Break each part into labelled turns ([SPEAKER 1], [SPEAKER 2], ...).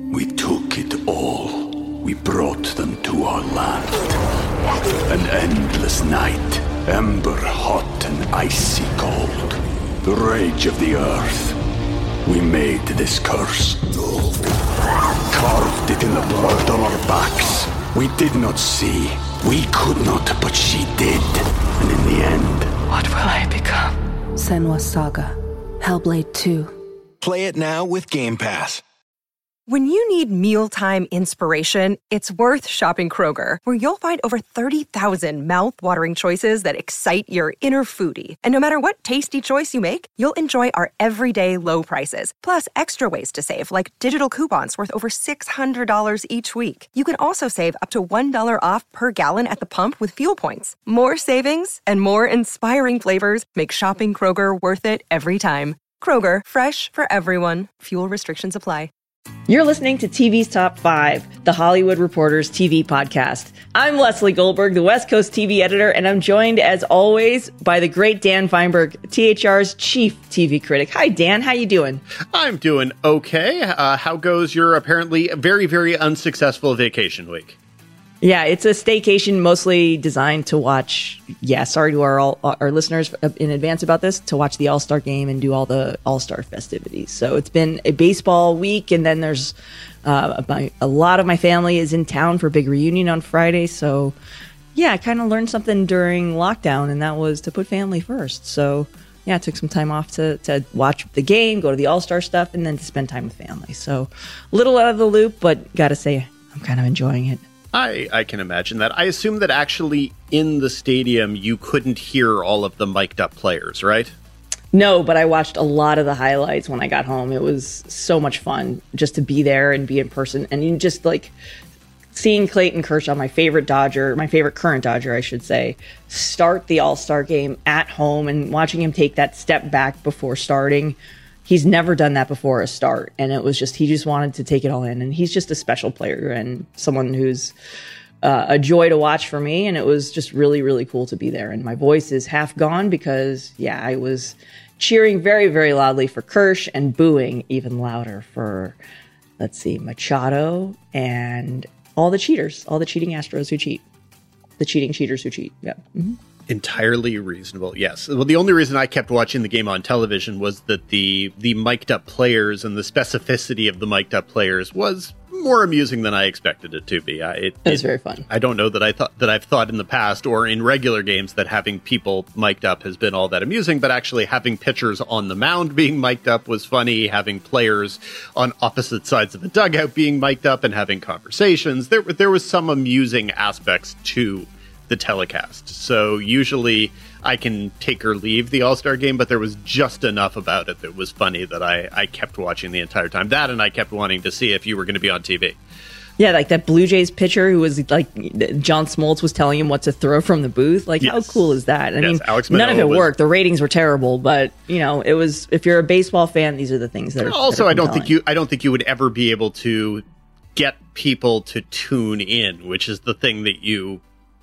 [SPEAKER 1] We took it all. We brought them to our land. An endless night, ember hot and icy cold. The rage of the earth. We made this curse. Carved it in the blood on our backs. We did not see. We could not, but she did. And in the end...
[SPEAKER 2] What will I become?
[SPEAKER 3] Senua's Saga. Hellblade 2.
[SPEAKER 4] Play it now with Game Pass.
[SPEAKER 5] When you need mealtime inspiration, it's worth shopping Kroger, where you'll find over 30,000 mouth-watering choices that excite your inner foodie. And no matter what tasty choice you make, you'll enjoy our everyday low prices, plus extra ways to save, like digital coupons worth over $600 each week. You can also save up to $1 off per gallon at the pump with fuel points. More savings and more inspiring flavors make shopping Kroger worth it every time. Kroger, fresh for everyone. Fuel restrictions apply.
[SPEAKER 6] You're listening to TV's Top 5, the Hollywood Reporter's TV podcast. I'm Leslie Goldberg, the West Coast TV editor, and I'm joined, as always, by the great Dan Feinberg, THR's chief TV critic. Hi, Dan. How you doing?
[SPEAKER 7] I'm doing okay. How goes your apparently very, very unsuccessful vacation week?
[SPEAKER 6] Yeah, it's a staycation mostly designed to watch, sorry to our listeners in advance about this, to watch the All-Star game and do all the All-Star festivities. So it's been a baseball week, and then there's a lot of my family is in town for a big reunion on Friday. So yeah, I kind of learned something during lockdown, and that was to put family first. So yeah, I took some time off to watch the game, go to the All-Star stuff, and then to spend time with family. So a little out of the loop, but gotta say, I'm kind of enjoying it.
[SPEAKER 7] I can imagine that. I assume that actually in the stadium you couldn't hear all of the mic'd up players, right?
[SPEAKER 6] No, but I watched a lot of the highlights when I got home. It was so much fun just to be there and be in person. And you just like seeing Clayton Kershaw, my favorite current Dodger, I should say, start the All-Star game at home and watching him take that step back before starting. He's never done that before a start, and it was just, he just wanted to take it all in, and he's just a special player and someone who's a joy to watch for me, and it was just really, really cool to be there. And my voice is half gone because, I was cheering very, very loudly for Kersh and booing even louder for, Machado and all the cheaters, all the cheating Astros who cheat, the cheating cheaters who cheat. Yeah. Mm-hmm.
[SPEAKER 7] Entirely reasonable, yes. Well, the only reason I kept watching the game on television was that the mic'd up players and the specificity of the mic'd up players was more amusing than I expected it to be.
[SPEAKER 6] It was very fun.
[SPEAKER 7] I don't know that I've thought in the past or in regular games that having people mic'd up has been all that amusing, but actually having pitchers on the mound being mic'd up was funny. Having players on opposite sides of the dugout being mic'd up and having conversations, there was some amusing aspects to the telecast. So usually I can take or leave the All-Star game, but there was just enough about it that was funny that I kept watching the entire time. That, and I kept wanting to see if you were going to be on TV.
[SPEAKER 6] Yeah, like that Blue Jays pitcher who was like, John Smoltz was telling him what to throw from the booth. Like, yes. How cool is that? I mean,
[SPEAKER 7] Alex
[SPEAKER 6] none of it worked. The ratings were terrible, but it was, if you're a baseball fan, these are the things that are
[SPEAKER 7] also,
[SPEAKER 6] that are
[SPEAKER 7] I don't think you would ever be able to get people to tune in, which is the thing that you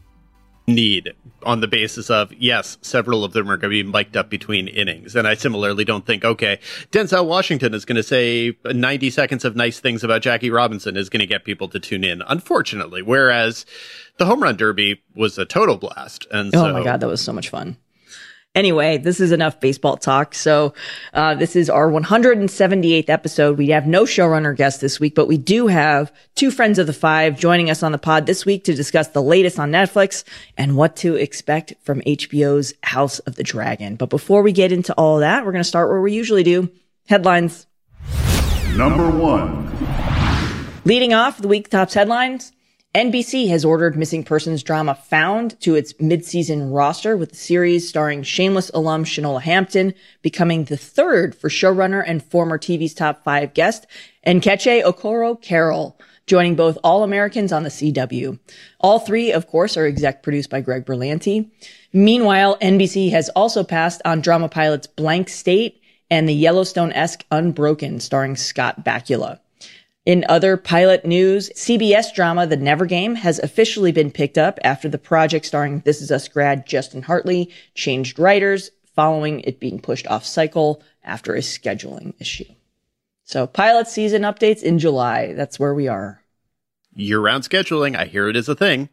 [SPEAKER 7] need on the basis of, yes, several of them are going to be mic'd up between innings. And I similarly don't think, okay, Denzel Washington is going to say 90 seconds of nice things about Jackie Robinson is going to get people to tune in, unfortunately. Whereas the Home Run Derby was a total blast. And
[SPEAKER 6] oh my God, that was so much fun. Anyway, this is enough baseball talk. So this is our 178th episode. We have no showrunner guest this week, but we do have two friends of the five joining us on the pod this week to discuss the latest on Netflix and what to expect from HBO's House of the Dragon. But before we get into all of that, we're going to start where we usually do. Headlines.
[SPEAKER 8] Number 1.
[SPEAKER 6] Leading off the week top's headlines. NBC has ordered missing persons drama Found to its mid-season roster, with the series starring Shameless alum Shanola Hampton becoming the third for showrunner and former TV's Top 5 guest, and Nkechi Okoro-Carroll joining both All-Americans on the CW. All three, of course, are exec produced by Greg Berlanti. Meanwhile, NBC has also passed on drama pilots Blank State and the Yellowstone-esque Unbroken starring Scott Bakula. In other pilot news, CBS drama The Never Game has officially been picked up after the project starring This Is Us grad Justin Hartley changed writers following it being pushed off cycle after a scheduling issue. So pilot season updates in July. That's where we are.
[SPEAKER 7] Year-round scheduling, I hear it is a thing.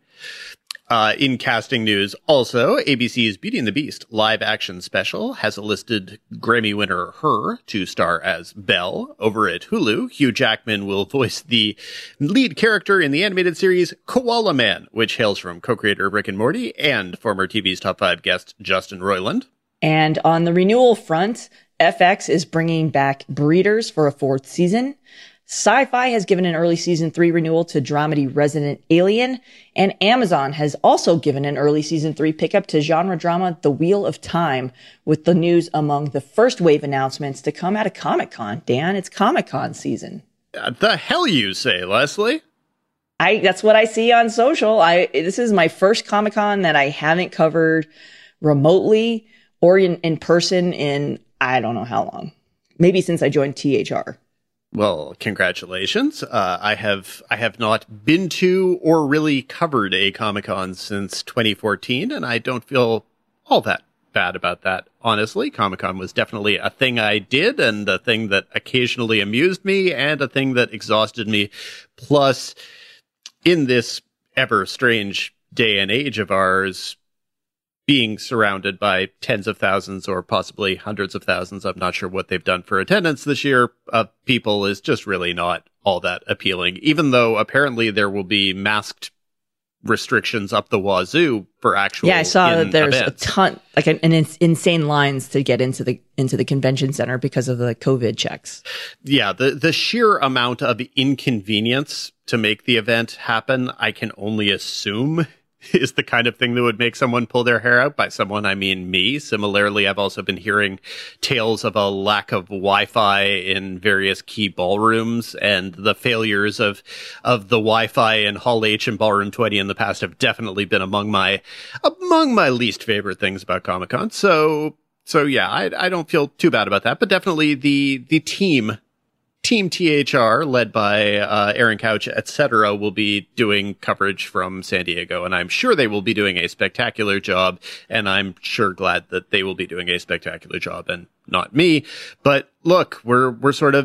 [SPEAKER 7] In casting news, also, ABC's Beauty and the Beast live-action special has enlisted Grammy winner Her to star as Belle. Over at Hulu, Hugh Jackman will voice the lead character in the animated series Koala Man, which hails from co-creator Rick and Morty and former TV's Top 5 guest Justin Roiland.
[SPEAKER 6] And on the renewal front, FX is bringing back Breeders for a 4th season. Sci-Fi has given an early season 3 renewal to dramedy Resident Alien, and Amazon has also given an early season 3 pickup to genre drama The Wheel of Time, with the news among the first wave announcements to come out of Comic-Con. Dan, it's Comic-Con season.
[SPEAKER 7] The hell you say, Leslie?
[SPEAKER 6] That's what I see on social. This is my first Comic-Con that I haven't covered remotely or in person in I don't know how long. Maybe since I joined THR.
[SPEAKER 7] Well, congratulations. I have not been to or really covered a Comic-Con since 2014, and I don't feel all that bad about that, honestly. Comic-Con was definitely a thing I did, and a thing that occasionally amused me, and a thing that exhausted me. Plus, in this ever strange day and age of ours, being surrounded by tens of thousands or possibly hundreds of thousands, I'm not sure what they've done for attendance this year, of people is just really not all that appealing, even though apparently there will be masked restrictions up the wazoo for actual
[SPEAKER 6] I saw that there's
[SPEAKER 7] events.
[SPEAKER 6] A ton, like insane lines to get into the convention center because of the COVID checks.
[SPEAKER 7] Yeah, the sheer amount of inconvenience to make the event happen, I can only assume is the kind of thing that would make someone pull their hair out. By someone, I mean me. Similarly, I've also been hearing tales of a lack of Wi-Fi in various key ballrooms, and the failures of the Wi-Fi in Hall H and Ballroom 20 in the past have definitely been among my least favorite things about Comic-Con. So yeah, I don't feel too bad about that, but definitely the Team THR, led by Aaron Couch, etc., will be doing coverage from San Diego, and I'm sure they will be doing a spectacular job, and I'm sure glad that they will be doing a spectacular job and not me. But look, we're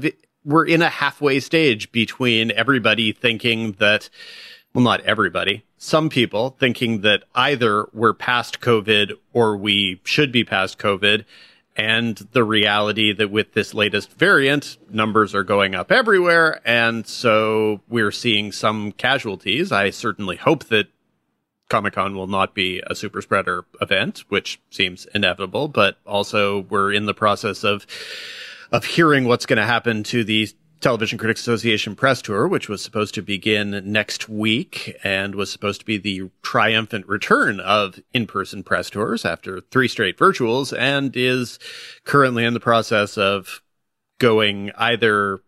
[SPEAKER 7] in a halfway stage between everybody thinking that, well, not everybody, some people thinking that either we're past COVID or we should be past COVID, and the reality that with this latest variant, numbers are going up everywhere, and so we're seeing some casualties. I certainly hope that Comic-Con will not be a super spreader event, which seems inevitable, but also we're in the process of hearing what's going to happen to the Television Critics Association press tour, which was supposed to begin next week and was supposed to be the triumphant return of in-person press tours after 3 straight virtuals, and is currently in the process of going either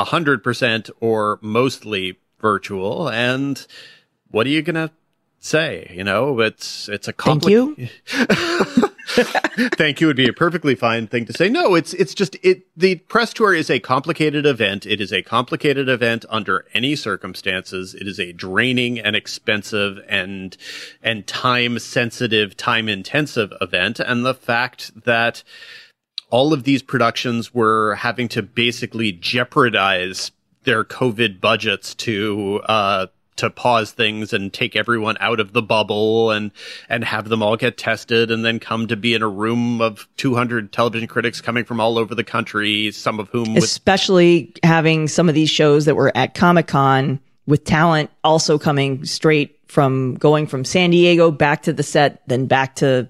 [SPEAKER 7] 100% or mostly virtual. And what are you going to say? You know, it's a complicated...
[SPEAKER 6] Thank you.
[SPEAKER 7] Thank you would be a perfectly fine thing to say. No, it's just the press tour is a complicated event. It is a complicated event under any circumstances. It is a draining and expensive and time sensitive, time intensive event. And the fact that all of these productions were having to basically jeopardize their COVID budgets to pause things and take everyone out of the bubble and have them all get tested and then come to be in a room of 200 television critics coming from all over the country, some of whom...
[SPEAKER 6] Especially having some of these shows that were at Comic-Con with talent also coming straight from going from San Diego back to the set, then back to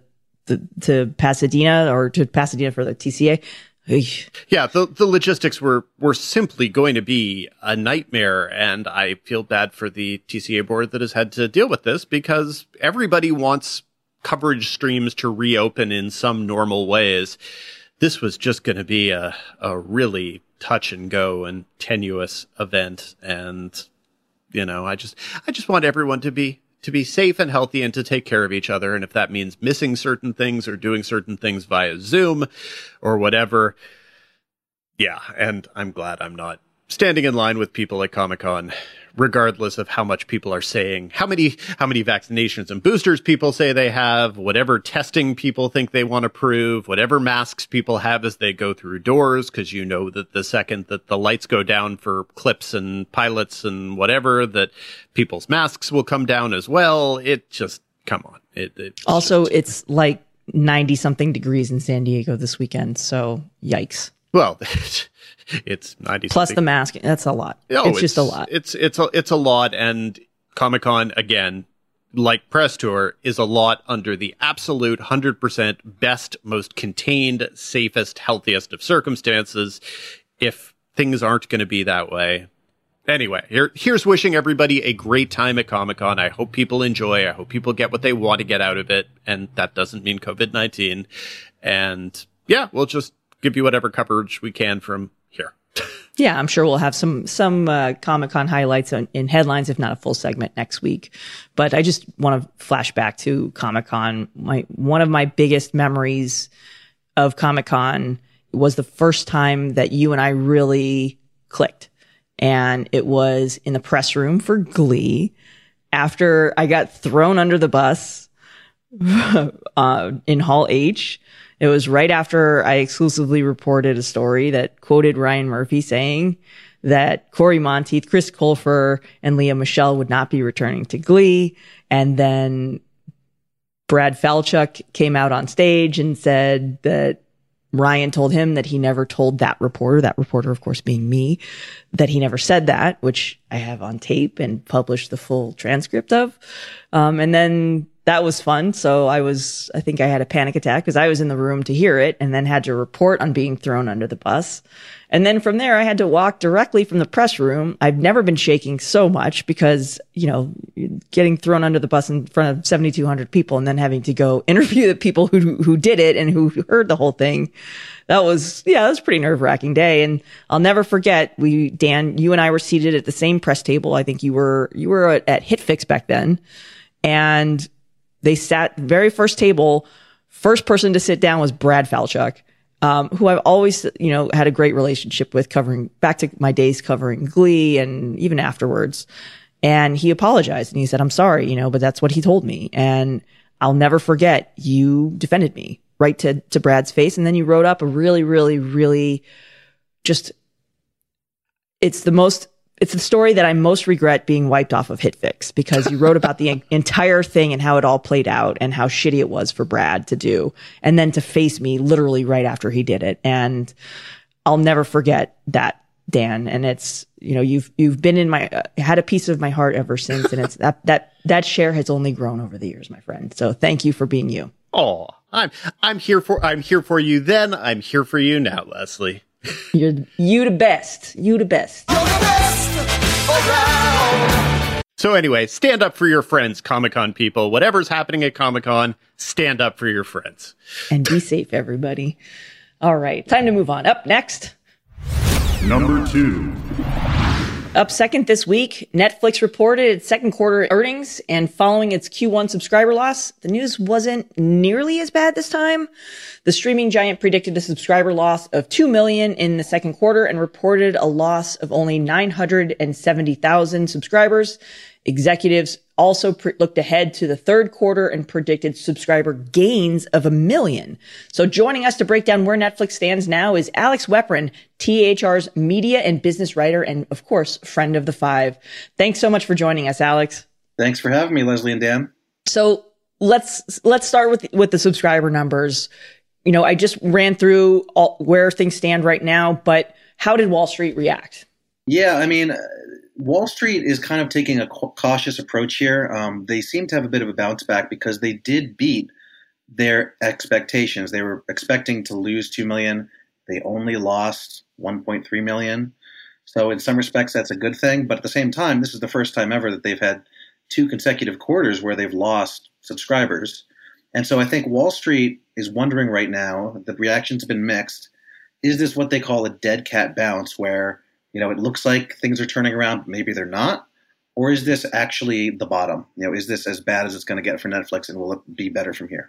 [SPEAKER 6] Pasadena, or to Pasadena for the TCA.
[SPEAKER 7] Yeah, the logistics were simply going to be a nightmare, and I feel bad for the TCA board that has had to deal with this, because everybody wants coverage streams to reopen in some normal ways. This was just going to be a really touch and go and tenuous event, and you know, I just want everyone to be safe and healthy and to take care of each other. And if that means missing certain things or doing certain things via Zoom or whatever. Yeah. And I'm glad I'm not standing in line with people at Comic-Con, regardless of how much people are saying, how many vaccinations and boosters people say they have, whatever testing people think they want to prove, whatever masks people have as they go through doors, because you know that the second that the lights go down for clips and pilots and whatever, that people's masks will come down as well. It just, come on.
[SPEAKER 6] It's like 90-something degrees in San Diego this weekend, so yikes.
[SPEAKER 7] Well, it's 90
[SPEAKER 6] plus the mask. That's a lot. It's just a lot.
[SPEAKER 7] It's a lot. And Comic-Con, again, like Press Tour, is a lot under the absolute 100% best, most contained, safest, healthiest of circumstances. If things aren't going to be that way. Anyway, here's wishing everybody a great time at Comic-Con. I hope people enjoy. I hope people get what they want to get out of it. And that doesn't mean COVID-19. And yeah, we'll just give you whatever coverage we can from here.
[SPEAKER 6] Yeah, I'm sure we'll have some Comic-Con highlights in headlines, if not a full segment next week. But I just want to flash back to Comic-Con. One of my biggest memories of Comic-Con was the first time that you and I really clicked. And it was in the press room for Glee after I got thrown under the bus in Hall H. It was right after I exclusively reported a story that quoted Ryan Murphy saying that Corey Monteith, Chris Colfer, and Leah Michelle would not be returning to Glee. And then Brad Falchuk came out on stage and said that Ryan told him that he never told that reporter, of course, being me, that he never said that, which I have on tape and published the full transcript of. And then that was fun. So I think I had a panic attack because I was in the room to hear it and then had to report on being thrown under the bus. And then from there, I had to walk directly from the press room. I've never been shaking so much because, getting thrown under the bus in front of 7,200 people and then having to go interview the people who did it and who heard the whole thing. That was a pretty nerve-wracking day. And I'll never forget, Dan, you and I were seated at the same press table. I think you were at HitFix back then. And they sat very first table. First person to sit down was Brad Falchuk, who I've always, had a great relationship with, covering back to my days covering Glee and even afterwards. And he apologized and he said, "I'm sorry, but that's what he told me." And I'll never forget, you defended me right to Brad's face. And then you wrote up a really, really, really just, it's the story that I most regret being wiped off of HitFix, because you wrote about the entire thing and how it all played out and how shitty it was for Brad to do. And then to face me literally right after he did it. And I'll never forget that, Dan. And it's, you've been in had a piece of my heart ever since. And it's that share has only grown over the years, my friend. So thank you for being you.
[SPEAKER 7] Oh, I'm here for you then. I'm here for you now, Leslie.
[SPEAKER 6] You the best. You the best.
[SPEAKER 7] So anyway, stand up for your friends, Comic-Con people. Whatever's happening at Comic-Con, stand up for your friends.
[SPEAKER 6] And be safe, everybody. All right, time to move on. Up next.
[SPEAKER 8] Number 2.
[SPEAKER 6] Up second this week, Netflix reported its second quarter earnings, and following its Q1 subscriber loss, the news wasn't nearly as bad this time. The streaming giant predicted a subscriber loss of 2 million in the second quarter and reported a loss of only 970,000 subscribers. Executives also looked ahead to the third quarter and predicted subscriber gains of 1 million. So joining us to break down where Netflix stands now is Alex Weprin, THR's media and business writer, and of course, friend of the five. Thanks so much for joining us, Alex.
[SPEAKER 2] Thanks for having me, Leslie and Dan.
[SPEAKER 6] So let's start with the subscriber numbers. I just ran through where things stand right now, but how did Wall Street react?
[SPEAKER 2] Yeah, Wall Street is kind of taking a cautious approach here. They seem to have a bit of a bounce back because they did beat their expectations. They were expecting to lose 2 million. They only lost 1.3 million. So in some respects, that's a good thing. But at the same time, this is the first time ever that they've had 2 consecutive quarters where they've lost subscribers. And so I think Wall Street is wondering right now, the reactions have been mixed. Is this what they call a dead cat bounce where it looks like things are turning around, maybe they're not? Or is this actually the bottom? Is this as bad as it's going to get for Netflix, and will it be better from here?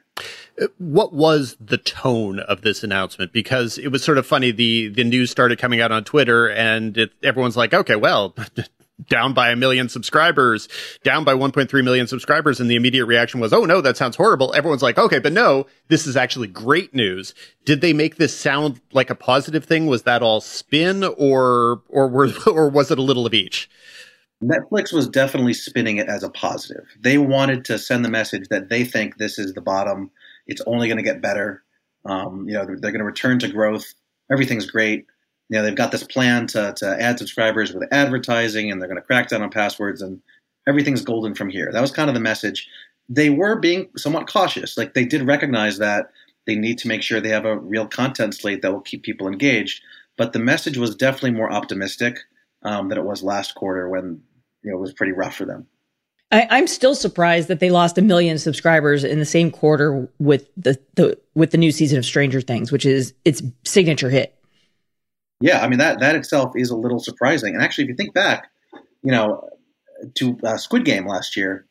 [SPEAKER 7] What was the tone of this announcement? Because it was sort of funny. The news started coming out on Twitter, and everyone's like, okay, well, down by 1 million subscribers, down by 1.3 million subscribers. And the immediate reaction was, oh, no, that sounds horrible. Everyone's like, okay, but no, this is actually great news. Did they make this sound like a positive thing? Was that all spin, or was it a little of each?
[SPEAKER 2] Netflix was definitely spinning it as a positive. They wanted to send the message that they think this is the bottom. It's only going to get better. They're going to return to growth. Everything's great. They've got this plan to add subscribers with advertising, and they're going to crack down on passwords, and everything's golden from here. That was kind of the message. They were being somewhat cautious. Like, they did recognize that they need to make sure they have a real content slate that will keep people engaged. But the message was definitely more optimistic than it was last quarter, when it was pretty rough for them.
[SPEAKER 6] I'm still surprised that they lost 1 million subscribers in the same quarter with the new season of Stranger Things, which is its signature hit.
[SPEAKER 2] Yeah, I mean, that itself is a little surprising. And actually, if you think back, to Squid Game last year,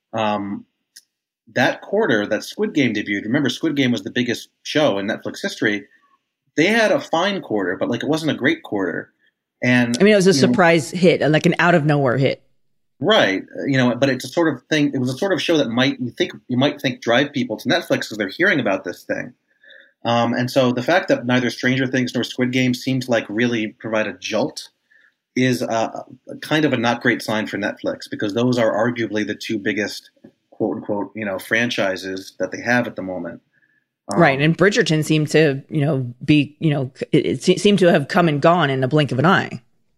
[SPEAKER 2] that quarter that Squid Game debuted, remember Squid Game was the biggest show in Netflix history. They had a fine quarter, but it wasn't a great quarter. And
[SPEAKER 6] I mean, it was a surprise hit, like an out of nowhere hit.
[SPEAKER 2] Right. But it's a sort of thing. It was a sort of show that you might think drive people to Netflix because they're hearing about this thing. And so the fact that neither Stranger Things nor Squid Game seemed to really provide a jolt is kind of a not great sign for Netflix, because those are arguably the two biggest quote unquote, franchises that they have at the moment.
[SPEAKER 6] Right. And Bridgerton seemed to, it seemed to have come and gone in the blink of an eye.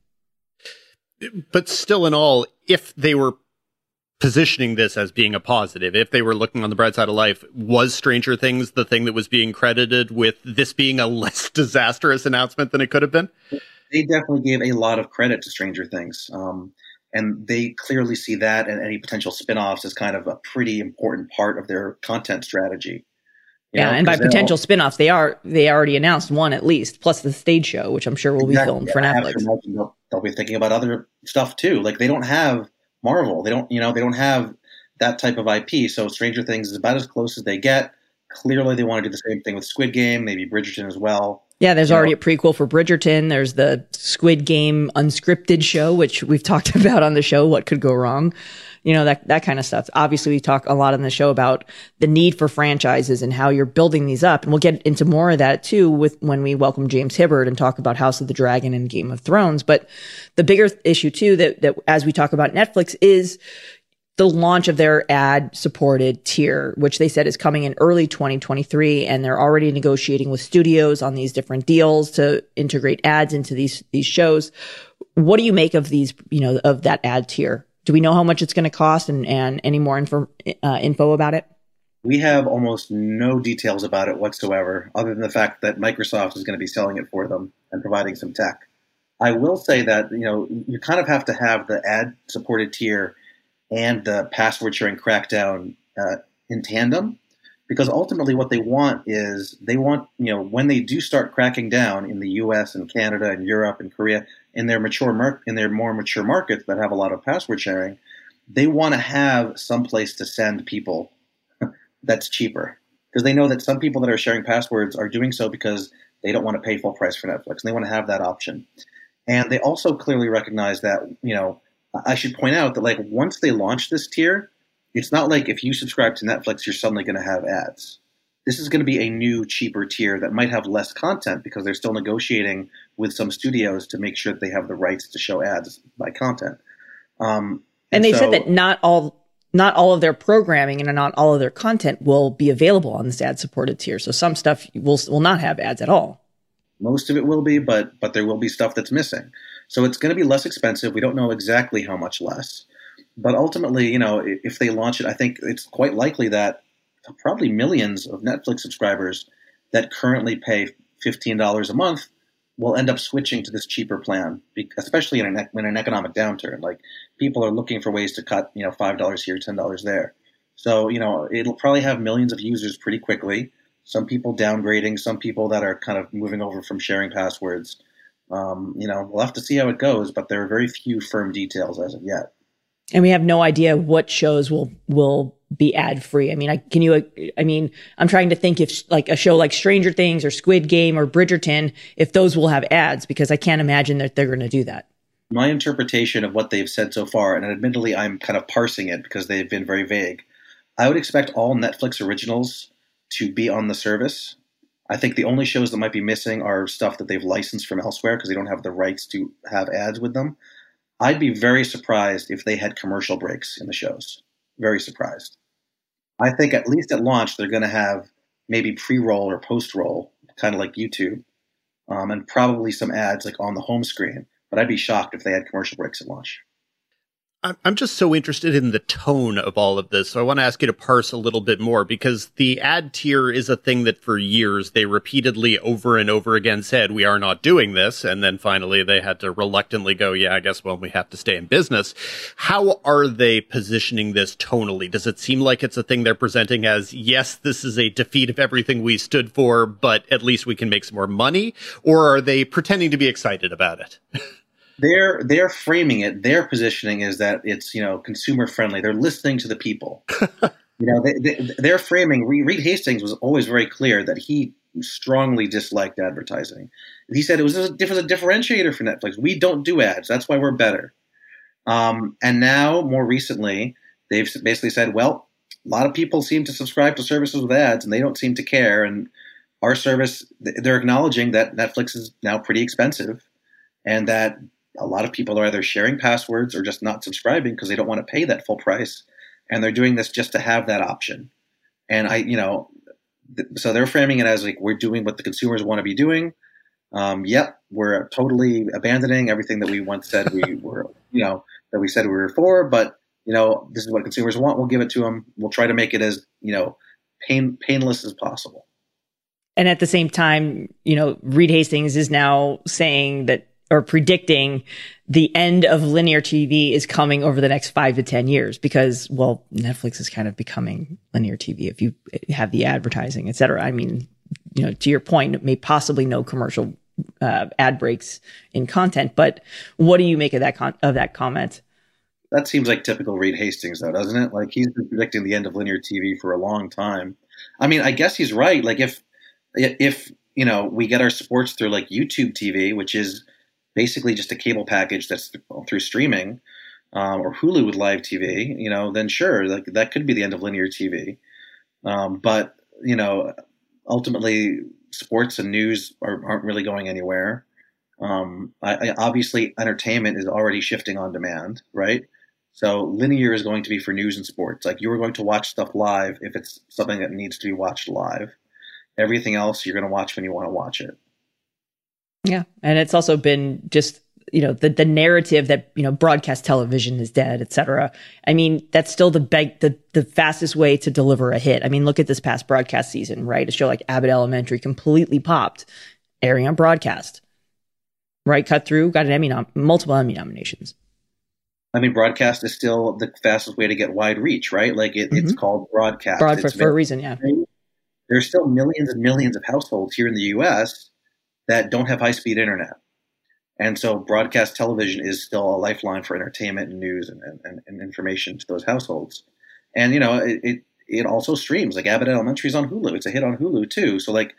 [SPEAKER 7] But still in all, if they were positioning this as being a positive, if they were looking on the bright side of life, was Stranger Things the thing that was being credited with this being a less disastrous announcement than it could have been?
[SPEAKER 2] They definitely gave a lot of credit to Stranger Things. And they clearly see that and any potential spinoffs as kind of a pretty important part of their content strategy.
[SPEAKER 6] And by potential spinoffs, they already announced one at least, plus the stage show, which I'm sure will be filmed for Netflix.
[SPEAKER 2] They'll be thinking about other stuff too. Like, they don't have Marvel. They don't have that type of IP. So Stranger Things is about as close as they get. Clearly, they want to do the same thing with Squid Game, maybe Bridgerton as well.
[SPEAKER 6] Yeah, there's already a prequel for Bridgerton. There's the Squid Game unscripted show, which we've talked about on the show. What could go wrong? That kind of stuff. Obviously, we talk a lot on the show about the need for franchises and how you're building these up. And we'll get into more of that too when we welcome James Hibbert and talk about House of the Dragon and Game of Thrones. But the bigger issue too, that as we talk about Netflix, is the launch of their ad-supported tier, which they said is coming in early 2023, and they're already negotiating with studios on these different deals to integrate ads into these shows. What do you make of these, of that ad tier? Do we know how much it's going to cost and any more info about it?
[SPEAKER 2] We have almost no details about it whatsoever, other than the fact that Microsoft is going to be selling it for them and providing some tech. I will say that, you kind of have to have the ad-supported tier and the password sharing crackdown in tandem, because ultimately what they want is when they do start cracking down in the U.S. and Canada and Europe and Korea, in their more mature markets that have a lot of password sharing, they want to have some place to send people that's cheaper, because they know that some people that are sharing passwords are doing so because they don't want to pay full price for Netflix, and they want to have that option. And they also clearly recognize that, I should point out that once they launch this tier, it's not like if you subscribe to Netflix, you're suddenly going to have ads. This is going to be a new, cheaper tier that might have less content, because they're still negotiating with some studios to make sure that they have the rights to show ads by content.
[SPEAKER 6] And they said that not all of their programming and not all of their content will be available on this ad-supported tier. So some stuff will not have ads at all.
[SPEAKER 2] Most of it will be, but there will be stuff that's missing. So it's going to be less expensive. We don't know exactly how much less. But ultimately, if they launch it, I think it's quite likely that probably millions of Netflix subscribers that currently pay $15 a month will end up switching to this cheaper plan, especially in an economic downturn. Like, people are looking for ways to cut, $5 here, $10 there. So, it'll probably have millions of users pretty quickly. Some people downgrading, some people that are kind of moving over from sharing passwords. We'll have to see how it goes, but there are very few firm details as of yet.
[SPEAKER 6] And we have no idea what shows will be ad free. I mean, I'm trying to think if like a show like Stranger Things or Squid Game or Bridgerton, if those will have ads, because I can't imagine that they're going to do that.
[SPEAKER 2] My interpretation of what they've said so far, and admittedly I'm kind of parsing it because they've been very vague, I would expect all Netflix originals to be on the service. I think the only shows that might be missing are stuff that they've licensed from elsewhere because they don't have the rights to have ads with them. I'd be very surprised if they had commercial breaks in the shows. Very surprised. I think at least at launch, they're going to have maybe pre-roll or post-roll, kind of like YouTube, and probably some ads like on the home screen. But I'd be shocked if they had commercial breaks at launch.
[SPEAKER 7] I'm just so interested in the tone of all of this. So I want to ask you to parse a little bit more, because the ad tier is a thing that for years they repeatedly over and over again said, we are not doing this. And then finally they had to reluctantly go, yeah, I guess, well, we have to stay in business. How are they positioning this tonally? Does it seem like it's a thing they're presenting as, yes, this is a defeat of everything we stood for, but at least we can make some more money? Or are they pretending to be excited about it?
[SPEAKER 2] They're framing it. Their positioning is that it's, consumer friendly. They're listening to the people. They're framing. Reed Hastings was always very clear that he strongly disliked advertising. He said it was a differentiator for Netflix. We don't do ads. That's why we're better. And now, more recently, they've basically said, well, a lot of people seem to subscribe to services with ads, and they don't seem to care. And our service, they're acknowledging that Netflix is now pretty expensive, and that a lot of people are either sharing passwords or just not subscribing because they don't want to pay that full price. And they're doing this just to have that option. And so they're framing it as like, we're doing what the consumers want to be doing. Yep, we're totally abandoning everything that we once said we were, that we said we were for. But, this is what consumers want. We'll give it to them. We'll try to make it as, painless as possible.
[SPEAKER 6] And at the same time, Reed Hastings is now saying that, or predicting, the end of linear TV is coming over the next 5 to 10 years because, well, Netflix is kind of becoming linear TV if you have the advertising, et cetera. I mean, to your point, it may possibly no commercial ad breaks in content, but what do you make of that comment?
[SPEAKER 2] That seems like typical Reed Hastings, though, doesn't it? Like, he's been predicting the end of linear TV for a long time. I mean, I guess he's right. Like, if we get our sports through like YouTube TV, which is basically just a cable package that's through streaming, or Hulu with live TV, then sure, like that could be the end of linear TV. But ultimately, sports and news aren't really going anywhere. Obviously, entertainment is already shifting on demand, right? So linear is going to be for news and sports. Like, you are going to watch stuff live if it's something that needs to be watched live. Everything else you're going to watch when you want to watch it.
[SPEAKER 6] Yeah. And it's also been just, the narrative that, broadcast television is dead, et cetera. I mean, that's still the fastest way to deliver a hit. I mean, look at this past broadcast season, right? A show like Abbott Elementary completely popped, airing on broadcast, right? Cut through, got an multiple Emmy nominations.
[SPEAKER 2] I mean, broadcast is still the fastest way to get wide reach, right? Like it's called broadcast.
[SPEAKER 6] For a reason, yeah.
[SPEAKER 2] There's still millions and millions of households here in the U.S. that don't have high-speed internet. And so broadcast television is still a lifeline for entertainment and news and information to those households. And, it also streams. Like Abbott Elementary is on Hulu. It's a hit on Hulu, too. So, like,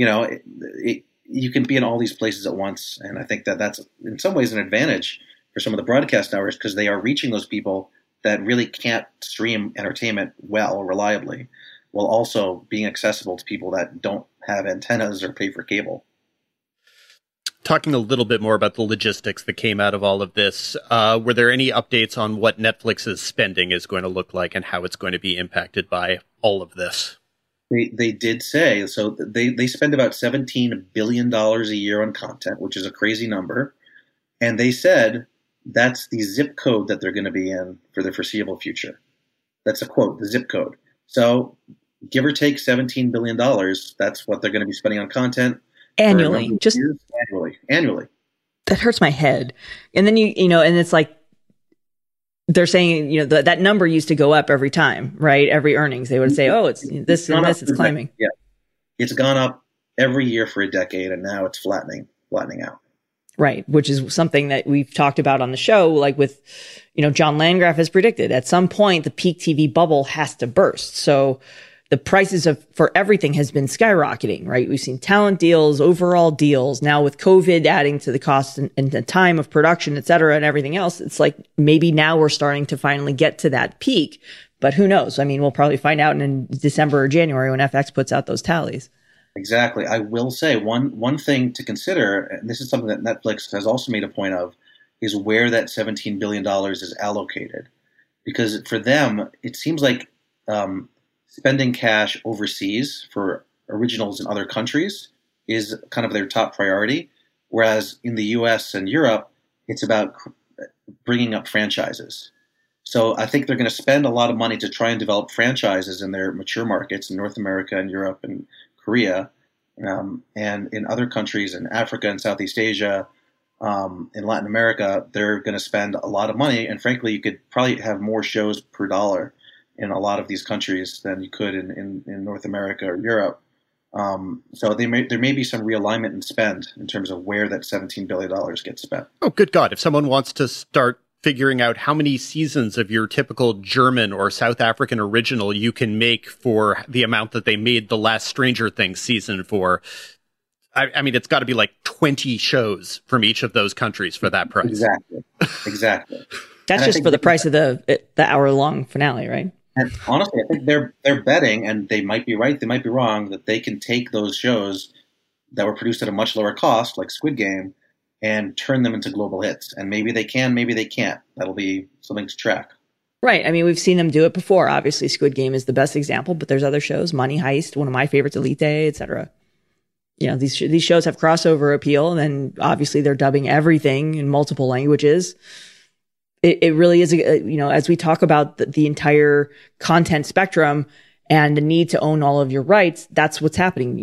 [SPEAKER 2] you can be in all these places at once. And I think that that's in some ways an advantage for some of the broadcast networks because they are reaching those people that really can't stream entertainment well or reliably, while also being accessible to people that don't have antennas or pay for cable.
[SPEAKER 7] Talking a little bit more about the logistics that came out of all of this, were there any updates on what Netflix's spending is going to look like and how it's going to be impacted by all of this?
[SPEAKER 2] They did say, so they spend about $17 billion a year on content, which is a crazy number. And they said that's the zip code that they're going to be in for the foreseeable future. That's a quote, the zip code. So give or take $17 billion, that's what they're going to be spending on content.
[SPEAKER 6] Annually.
[SPEAKER 2] Annually.
[SPEAKER 6] That hurts my head. And then and it's like, they're saying, that number used to go up every time, right? Every earnings. They would say, oh, it's this and this, it's climbing.
[SPEAKER 2] Yeah. It's gone up every year for a decade, and now it's flattening out.
[SPEAKER 6] Right. Which is something that we've talked about on the show, like with, John Landgraf has predicted at some point the peak TV bubble has to burst. So the prices for everything has been skyrocketing, right? We've seen talent deals, overall deals. Now with COVID adding to the cost and the time of production, et cetera, and everything else, it's like maybe now we're starting to finally get to that peak. But who knows? I mean, we'll probably find out in December or January when FX puts out those tallies.
[SPEAKER 2] Exactly. I will say one thing to consider, and this is something that Netflix has also made a point of, is where that $17 billion is allocated. Because for them, it seems like spending cash overseas for originals in other countries is kind of their top priority, whereas in the US and Europe, it's about bringing up franchises. So I think they're going to spend a lot of money to try and develop franchises in their mature markets in North America and Europe and Korea, and in other countries in Africa and Southeast Asia, in Latin America. They're going to spend a lot of money, and frankly, you could probably have more shows per dollar in a lot of these countries than you could in North America or Europe. So there may be some realignment in spend in terms of where that $17 billion gets spent.
[SPEAKER 7] Oh, good God. If someone wants to start figuring out how many seasons of your typical German or South African original you can make for the amount that they made the last Stranger Things season for, I mean, it's got to be like 20 shows from each of those countries for that price.
[SPEAKER 2] Exactly.
[SPEAKER 6] That's just for the price of the hour-long finale, right?
[SPEAKER 2] And honestly, I think they're betting, and they might be right, they might be wrong, that they can take those shows that were produced at a much lower cost, like Squid Game, and turn them into global hits. And maybe they can, maybe they can't. That'll be something to track.
[SPEAKER 6] Right. I mean, we've seen them do it before. Obviously, Squid Game is the best example, but there's other shows, Money Heist, one of my favorites, Elite, etc. These shows have crossover appeal, and then obviously they're dubbing everything in multiple languages. It really is, as we talk about the entire content spectrum and the need to own all of your rights, that's what's happening.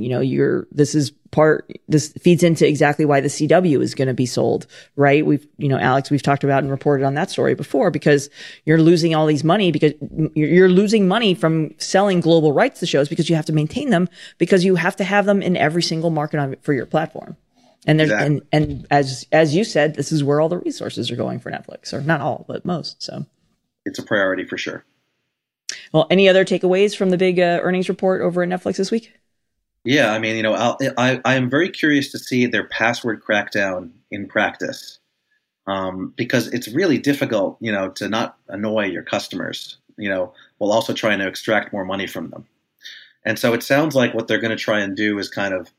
[SPEAKER 6] This feeds into exactly why the CW is going to be sold, right? Alex, we've talked about and reported on that story before, because you're losing all these money because you're losing money from selling global rights to shows because you have to maintain them, because you have to have them in every single market for your platform. And there's, exactly. and as you said, this is where all the resources are going for Netflix, or not all, but most. So
[SPEAKER 2] it's a priority for sure.
[SPEAKER 6] Well, any other takeaways from the big earnings report over at Netflix this week?
[SPEAKER 2] Yeah, I mean, I am very curious to see their password crackdown in practice, because it's really difficult, to not annoy your customers, while also trying to extract more money from them. And so it sounds like what they're going to try and do is kind of,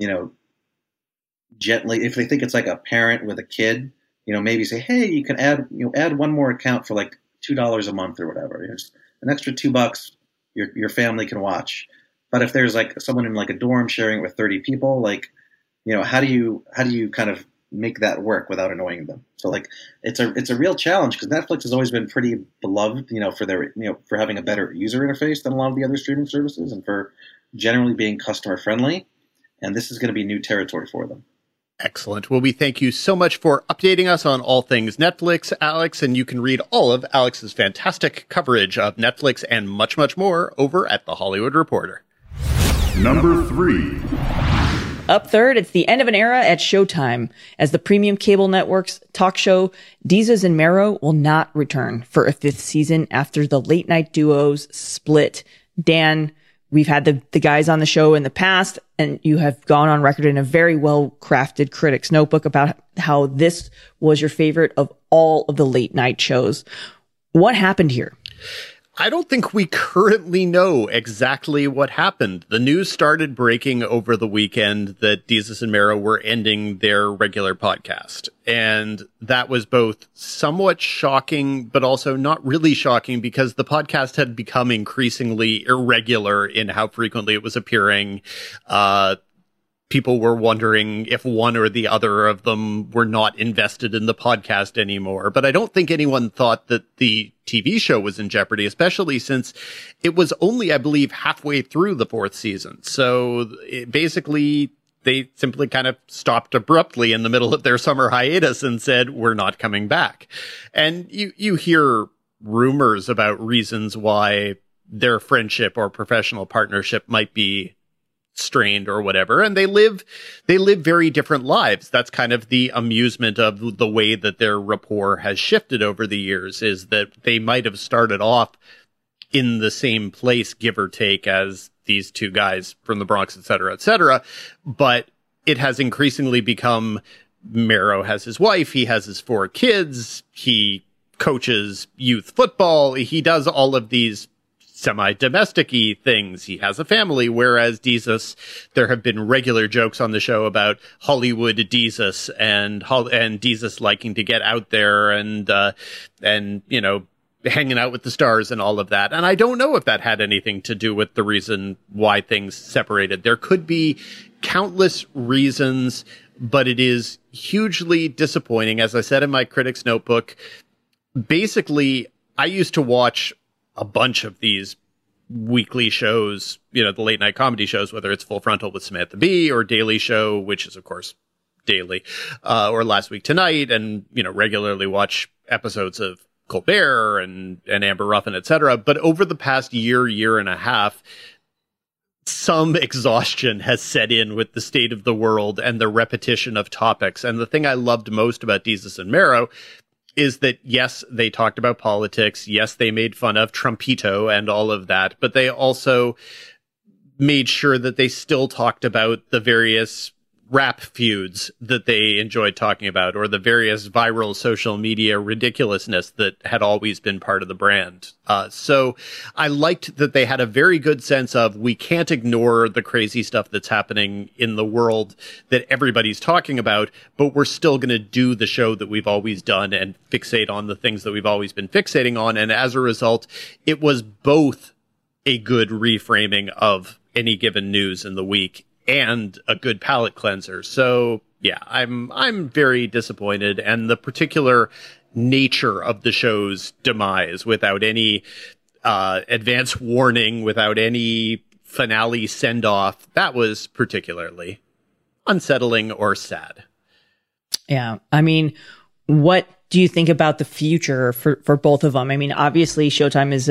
[SPEAKER 2] gently, if they think it's like a parent with a kid, maybe say, hey, you can add one more account for like $2 a month or whatever. Here's an extra $2 your family can watch. But if there's like someone in like a dorm sharing it with 30 people, like, how do you kind of make that work without annoying them? So like, it's a real challenge, because Netflix has always been pretty beloved, for their, for having a better user interface than a lot of the other streaming services, and for generally being customer friendly. And this is going to be new territory for them.
[SPEAKER 7] Excellent. Well, we thank you so much for updating us on all things Netflix, Alex, and you can read all of Alex's fantastic coverage of Netflix and much, much more over at The Hollywood Reporter.
[SPEAKER 8] Number 3.
[SPEAKER 6] Up third, it's the end of an era at Showtime, as the premium cable network's talk show Desus and Mero will not return for a 5th season after the late night duos split. Dan, we've had the guys on the show in the past, and you have gone on record in a very well-crafted critic's notebook about how this was your favorite of all of the late night shows. What happened here?
[SPEAKER 7] I don't think we currently know exactly what happened. The news started breaking over the weekend that Desus and Mero were ending their regular podcast. And that was both somewhat shocking, but also not really shocking, because the podcast had become increasingly irregular in how frequently it was appearing. People were wondering if one or the other of them were not invested in the podcast anymore. But I don't think anyone thought that the TV show was in jeopardy, especially since it was only, I believe, halfway through the 4th season. So basically, they simply kind of stopped abruptly in the middle of their summer hiatus and said, we're not coming back. And you hear rumors about reasons why their friendship or professional partnership might be strained or whatever, and they live very different lives. That's kind of the amusement of the way that their rapport has shifted over the years, is that they might have started off in the same place, give or take, as these two guys from the Bronx, et cetera, but it has increasingly become Mero has his wife, he has his 4 kids, he coaches youth football, he does all of these semi-domestic-y things. He has a family, whereas Desus, there have been regular jokes on the show about Hollywood Desus and Desus liking to get out there and you know, hanging out with the stars and all of that. And I don't know if that had anything to do with the reason why things separated. There could be countless reasons, but it is hugely disappointing. As I said in my critic's notebook, basically, I used to watch a bunch of these weekly shows, you know, the late night comedy shows, whether it's Full Frontal with Samantha Bee or Daily Show, which is, of course, daily, or Last Week Tonight, and, you know, regularly watch episodes of Colbert and Amber Ruffin, etc. But over the past year and a half, some exhaustion has set in with the state of the world and the repetition of topics. And the thing I loved most about Desus and Mero is that, yes, they talked about politics. Yes, they made fun of Trumpito and all of that, but they also made sure that they still talked about the various rap feuds that they enjoyed talking about, or the various viral social media ridiculousness that had always been part of the brand. So I liked that they had a very good sense of, we can't ignore the crazy stuff that's happening in the world that everybody's talking about, but we're still going to do the show that we've always done and fixate on the things that we've always been fixating on. And as a result, it was both a good reframing of any given news in the week and a good palate cleanser. So yeah, I'm very disappointed, and the particular nature of the show's demise, without any advance warning, without any finale send off, that was particularly unsettling or sad.
[SPEAKER 6] Yeah, I mean, what do you think about the future for both of them? I mean, obviously Showtime is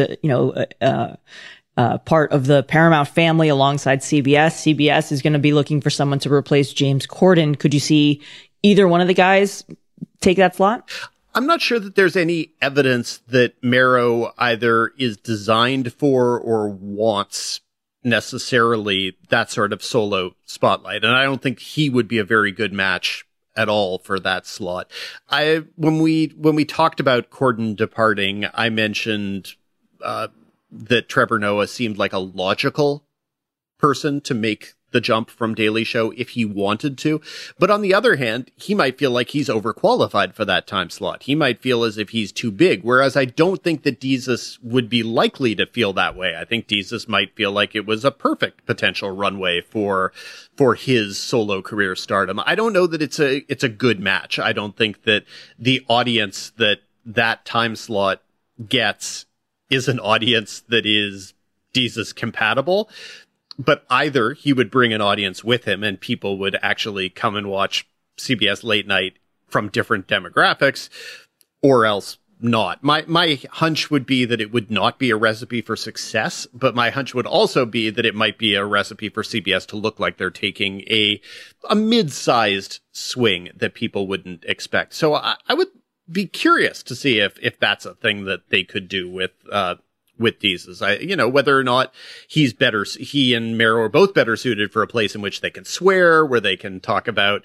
[SPEAKER 6] part of the Paramount family alongside CBS. CBS is going to be looking for someone to replace James Corden. Could you see either one of the guys take that slot?
[SPEAKER 7] I'm not sure that there's any evidence that Mero either is designed for or wants necessarily that sort of solo spotlight. And I don't think he would be a very good match at all for that slot. When we talked about Corden departing, I mentioned, that Trevor Noah seemed like a logical person to make the jump from Daily Show if he wanted to. But on the other hand, he might feel like he's overqualified for that time slot. He might feel as if he's too big, whereas I don't think that Desus would be likely to feel that way. I think Desus might feel like it was a perfect potential runway for his solo career stardom. I don't know that it's a good match. I don't think that the audience that time slot gets is an audience that is Desus compatible, but either he would bring an audience with him and people would actually come and watch CBS late night from different demographics, or else not. My hunch would be that it would not be a recipe for success, but my hunch would also be that it might be a recipe for CBS to look like they're taking a mid-sized swing that people wouldn't expect. So I would be curious to see if that's a thing that they could do with Desus. Whether or not he and Mero are both better suited for a place in which they can swear, where they can talk about,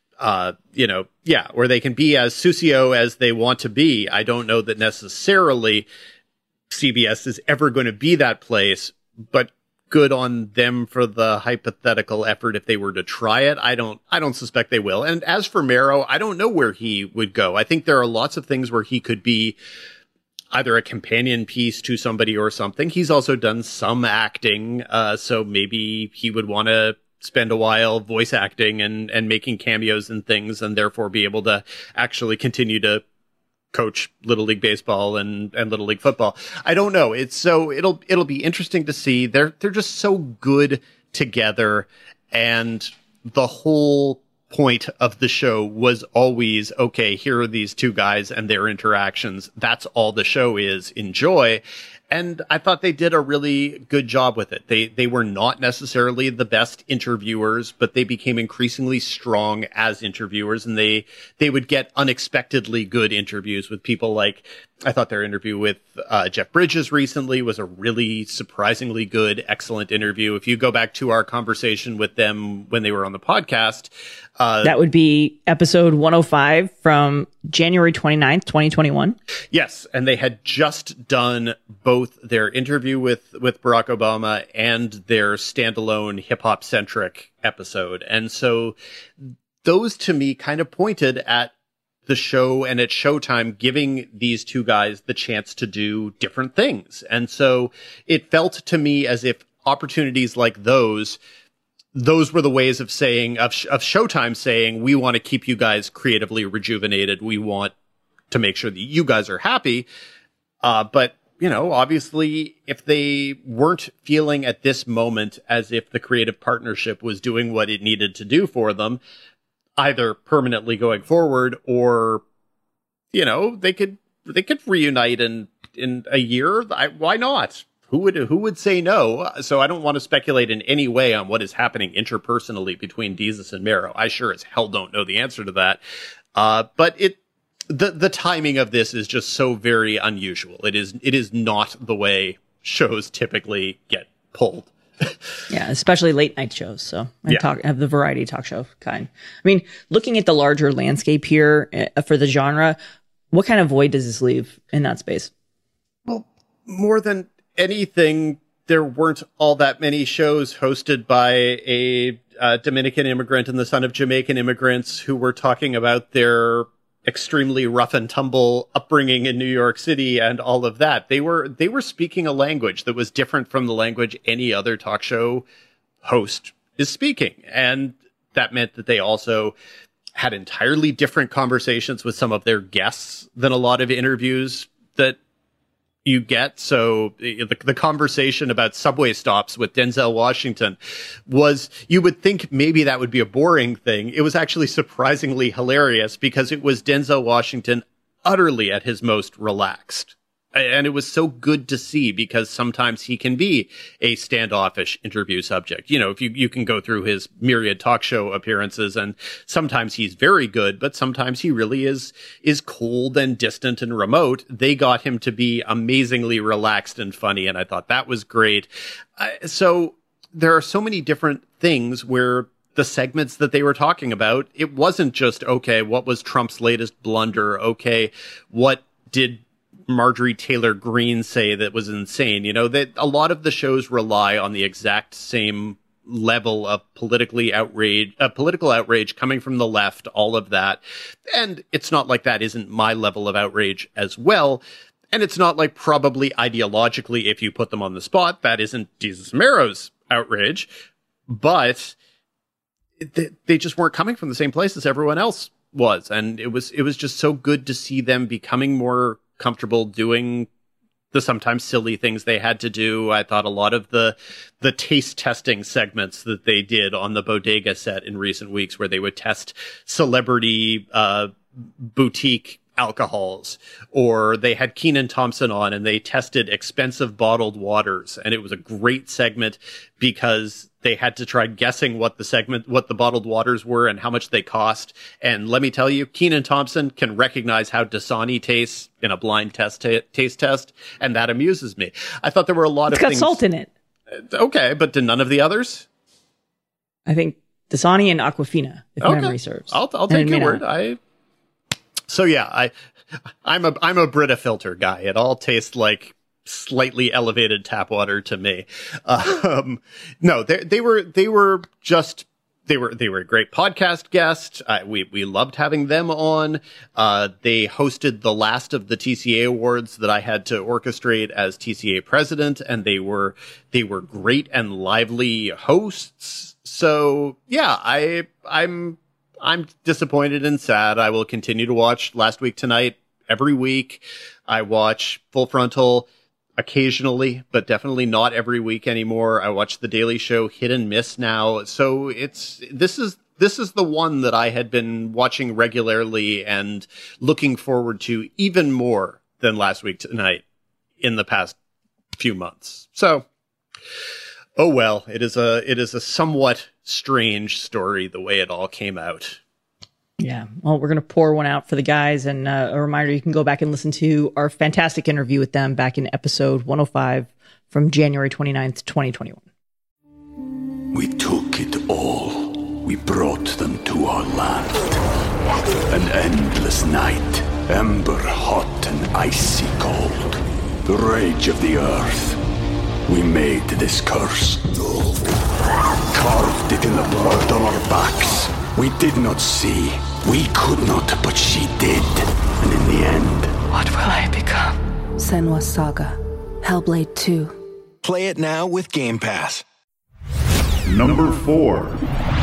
[SPEAKER 7] where they can be as Susio as they want to be. I don't know that necessarily CBS is ever going to be that place, but good on them for the hypothetical effort if they were to try it. I don't suspect they will. And as for Mero, I don't know where he would go. I think there are lots of things where he could be either a companion piece to somebody or something. He's also done some acting, so maybe he would want to spend a while voice acting and making cameos and things, and therefore be able to actually continue to coach Little League baseball and Little League football. I don't know. It'll be interesting to see. They're just so good together, and the whole point of the show was always, okay, here are these two guys and their interactions. That's all the show is. Enjoy. And I thought they did a really good job with it. They were not necessarily the best interviewers, but they became increasingly strong as interviewers, and they would get unexpectedly good interviews with people like, I thought their interview with Jeff Bridges recently was a really surprisingly good, excellent interview. If you go back to our conversation with them when they were on the podcast.
[SPEAKER 6] That would be episode 105 from January 29th, 2021.
[SPEAKER 7] Yes, and they had just done both their interview with Barack Obama and their standalone hip-hop centric episode. And so those to me kind of pointed at the show and at Showtime giving these two guys the chance to do different things. And so it felt to me as if opportunities like those were the ways of saying, of Showtime saying, we want to keep you guys creatively rejuvenated. We want to make sure that you guys are happy. But, you know, obviously, if they weren't feeling at this moment as if the creative partnership was doing what it needed to do for them, either permanently going forward or, you know, they could reunite in a year. Why not? Who would say no? So I don't want to speculate in any way on what is happening interpersonally between Desus and Mero. I sure as hell don't know the answer to that. But the timing of this is just so very unusual. It is not the way shows typically get pulled.
[SPEAKER 6] Yeah, especially late night shows. So have the variety talk show kind. I mean, looking at the larger landscape here for the genre, what kind of void does this leave in that space?
[SPEAKER 7] Well, more than anything, there weren't all that many shows hosted by a Dominican immigrant and the son of Jamaican immigrants who were talking about their extremely rough and tumble upbringing in New York City and all of that. They were speaking a language that was different from the language any other talk show host is speaking. And that meant that they also had entirely different conversations with some of their guests than a lot of interviews that you get. So the conversation about subway stops with Denzel Washington was, you would think maybe that would be a boring thing. It was actually surprisingly hilarious because it was Denzel Washington utterly at his most relaxed. And it was so good to see because sometimes he can be a standoffish interview subject. You know, if you can go through his myriad talk show appearances and sometimes he's very good, but sometimes he really is cold and distant and remote. They got him to be amazingly relaxed and funny. And I thought that was great. So there are so many different things where the segments that they were talking about, it wasn't just, okay, what was Trump's latest blunder? Okay, what did Marjorie Taylor Greene say that was insane? You know, that a lot of the shows rely on the exact same level of political outrage coming from the left, all of that. And it's not like that isn't my level of outrage as well. And it's not like probably ideologically, if you put them on the spot, that isn't Desus Mero's outrage. But they just weren't coming from the same place as everyone else was. And it was just so good to see them becoming more comfortable doing the sometimes silly things they had to do. I thought a lot of the taste testing segments that they did on the Bodega set in recent weeks, where they would test celebrity boutique alcohols, or they had Kenan Thompson on and they tested expensive bottled waters. And it was a great segment because they had to try guessing what the bottled waters were and how much they cost. And let me tell you, Kenan Thompson can recognize how Dasani tastes in a blind taste test. And that amuses me. I thought there were a lot of things.
[SPEAKER 6] It's got salt in it.
[SPEAKER 7] Okay, but did none of the others?
[SPEAKER 6] I think Dasani and Aquafina, if memory serves.
[SPEAKER 7] I'll take your word. So yeah, I'm a Brita filter guy. It all tastes like slightly elevated tap water to me. No, they were a great podcast guest. We loved having them on. They hosted the last of the TCA awards that I had to orchestrate as TCA president, and they were great and lively hosts. So yeah, I'm disappointed and sad. I will continue to watch Last Week Tonight every week. I watch Full Frontal occasionally, but definitely not every week anymore. I watch The Daily Show hit and miss now. So this is the one that I had been watching regularly and looking forward to even more than Last Week Tonight in the past few months. So, oh well, it is a somewhat strange story the way it all came out.
[SPEAKER 6] Yeah. Well, we're going to pour one out for the guys. And a reminder, you can go back and listen to our fantastic interview with them back in episode 105 from January 29th, 2021.
[SPEAKER 1] We took it all. We brought them to our land. An endless night, ember hot and icy cold. The rage of the earth. We made this curse. Carved it in the blood on our backs. We did not see. We could not, but she did. And in the end...
[SPEAKER 3] What will I become? Senua's Saga. Hellblade 2.
[SPEAKER 4] Play it now with Game Pass.
[SPEAKER 8] Number 4.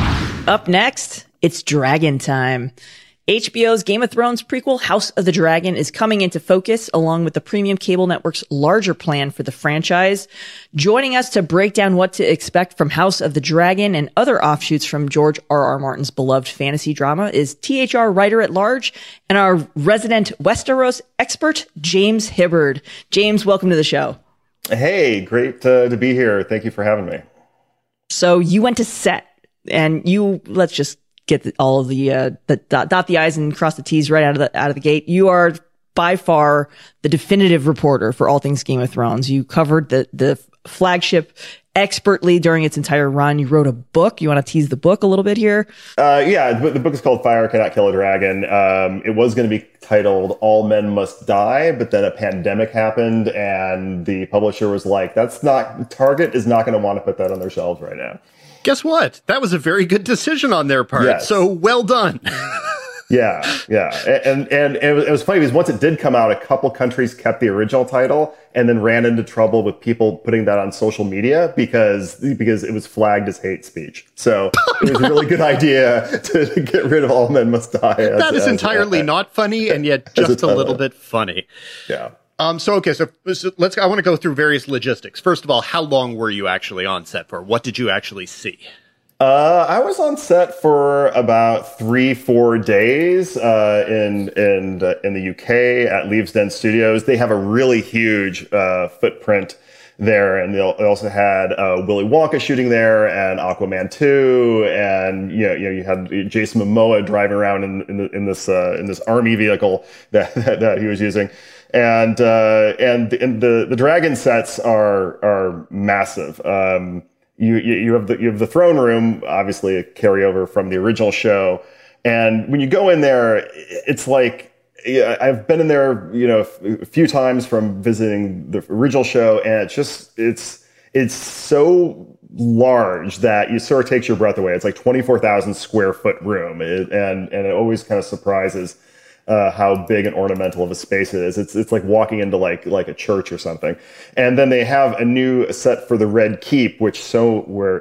[SPEAKER 6] Up next, it's Dragon time. HBO's Game of Thrones prequel, House of the Dragon, is coming into focus along with the premium cable network's larger plan for the franchise. Joining us to break down what to expect from House of the Dragon and other offshoots from George R.R. Martin's beloved fantasy drama is THR writer-at-large and our resident Westeros expert, James Hibbard. James, welcome to the show.
[SPEAKER 9] Hey, great to be here. Thank you for having me.
[SPEAKER 6] So you went to set, and let's just get all of the dot the I's and cross the T's right out of the gate. You are by far the definitive reporter for all things Game of Thrones. You covered the flagship expertly during its entire run. You wrote a book. You want to tease the book a little bit here?
[SPEAKER 9] Yeah, the book is called Fire Cannot Kill a Dragon. It was going to be titled All Men Must Die, but then a pandemic happened, and the publisher was like, Target is not going to want to put that on their shelves right now.
[SPEAKER 7] Guess what? That was a very good decision on their part.
[SPEAKER 9] Yes.
[SPEAKER 7] So well done.
[SPEAKER 9] Yeah. And it was funny because once it did come out, a couple countries kept the original title and then ran into trouble with people putting that on social media because it was flagged as hate speech. So it was a really good idea to get rid of All Men Must Die.
[SPEAKER 7] That is entirely not funny and yet just a little bit funny.
[SPEAKER 9] Yeah.
[SPEAKER 7] So I want to go through various logistics. First of all, how long were you actually on set for? What did you actually see?
[SPEAKER 9] I was on set for about 3-4 days in the UK at Leavesden Studios. They have a really huge footprint there, and they also had Willy Wonka shooting there, and Aquaman 2, and you had Jason Momoa driving around in this army vehicle that he was using. And the dragon sets are massive. You have the throne room, obviously a carryover from the original show. And when you go in there, it's like, I've been in there, a few times from visiting the original show, and it's so large that you sort of takes your breath away. It's like 24,000 square foot room, and it always kind of surprises how big and ornamental of a space it is. It's like walking into like a church or something. And then they have a new set for the Red Keep, where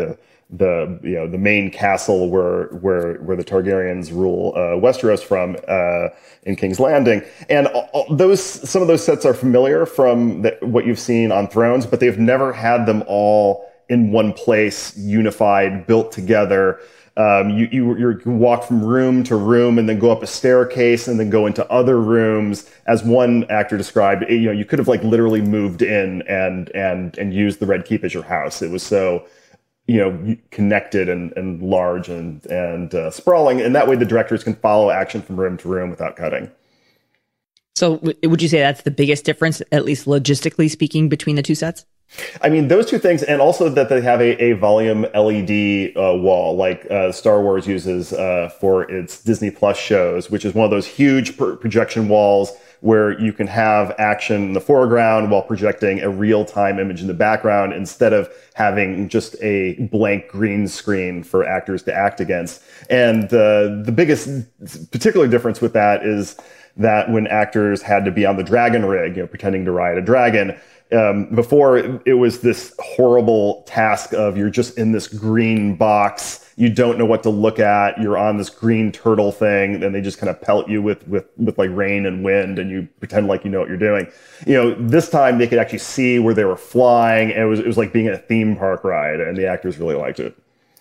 [SPEAKER 9] the main castle where the Targaryens rule Westeros from in King's Landing. And some of those sets are familiar from what you've seen on Thrones, but they've never had them all in one place, unified, built together. You can walk from room to room and then go up a staircase and then go into other rooms. As one actor described, you could have like literally moved in and used the Red Keep as your house. It was so, connected and large and sprawling. And that way the directors can follow action from room to room without cutting. So
[SPEAKER 6] would you say that's the biggest difference, at least logistically speaking, between the two sets?
[SPEAKER 9] I mean, those two things, and also that they have a volume LED wall like Star Wars uses for its Disney Plus shows, which is one of those huge projection walls where you can have action in the foreground while projecting a real-time image in the background instead of having just a blank green screen for actors to act against. And the biggest particular difference with that is that when actors had to be on the dragon rig, pretending to ride a dragon, before it was this horrible task of you're just in this green box, you don't know what to look at, you're on this green turtle thing, and they just kind of pelt you with like rain and wind, and you pretend like you know what you're doing. This time they could actually see where they were flying, and it was like being in a theme park ride, and the actors really liked it.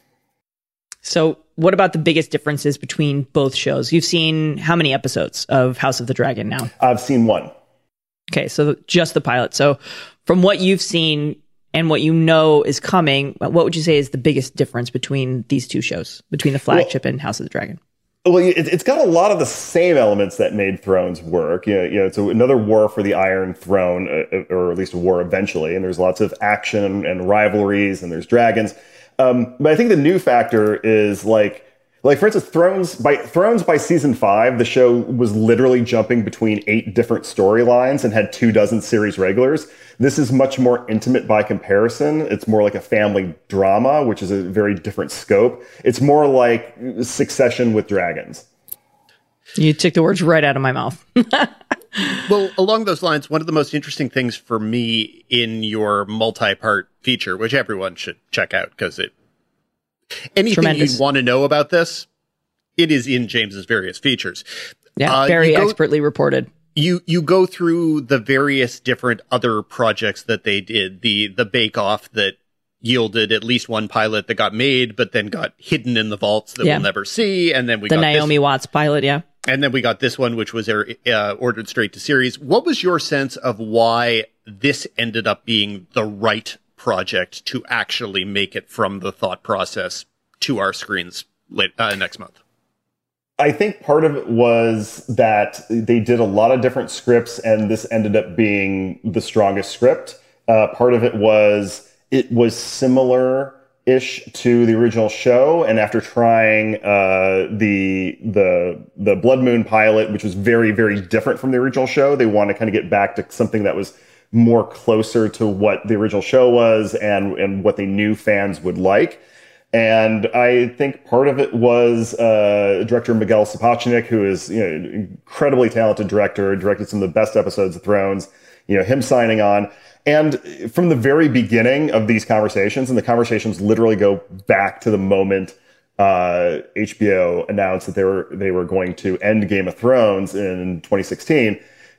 [SPEAKER 6] So what about the biggest differences between both shows? You've seen how many episodes of House of the Dragon now?
[SPEAKER 9] I've seen one.
[SPEAKER 6] Okay, so just the pilot. So from what you've seen and what you know is coming, what would you say is the biggest difference between these two shows, between the flagship and House of the Dragon?
[SPEAKER 9] Well, it's got a lot of the same elements that made Thrones work. It's another war for the Iron Throne, or at least a war eventually. And there's lots of action and rivalries, and there's dragons. But I think the new factor is like for instance, Thrones by season 5, the show was literally jumping between 8 different storylines and had 24 series regulars. This is much more intimate by comparison. It's more like a family drama, which is a very different scope. It's more like Succession with dragons.
[SPEAKER 6] You took the words right out of my mouth.
[SPEAKER 7] Well, along those lines, one of the most interesting things for me in your multi-part feature, which everyone should check out because anything you want to know about this, it is in James's various features.
[SPEAKER 6] Yeah, very expertly reported.
[SPEAKER 7] You go through the various different other projects that they did, the Bake Off that yielded at least one pilot that got made, but then got hidden in the vaults that we'll never see. And then we got
[SPEAKER 6] the Naomi Watts pilot,
[SPEAKER 7] And then we got this one, which was ordered straight to series. What was your sense of why this ended up being the right project to actually make it from the thought process to our screens next month?
[SPEAKER 9] I think part of it was that they did a lot of different scripts, and this ended up being the strongest script. Part of it was similar-ish to the original show, and after trying the Blood Moon pilot, which was very, very different from the original show, they want to kind of get back to something that was more closer to what the original show was and what they knew fans would like. And I think part of it was director Miguel Sapochnik, who is an incredibly talented director, directed some of the best episodes of Thrones, him signing on. And from the very beginning of these conversations, and the conversations literally go back to the moment HBO announced that they were going to end Game of Thrones in 2016,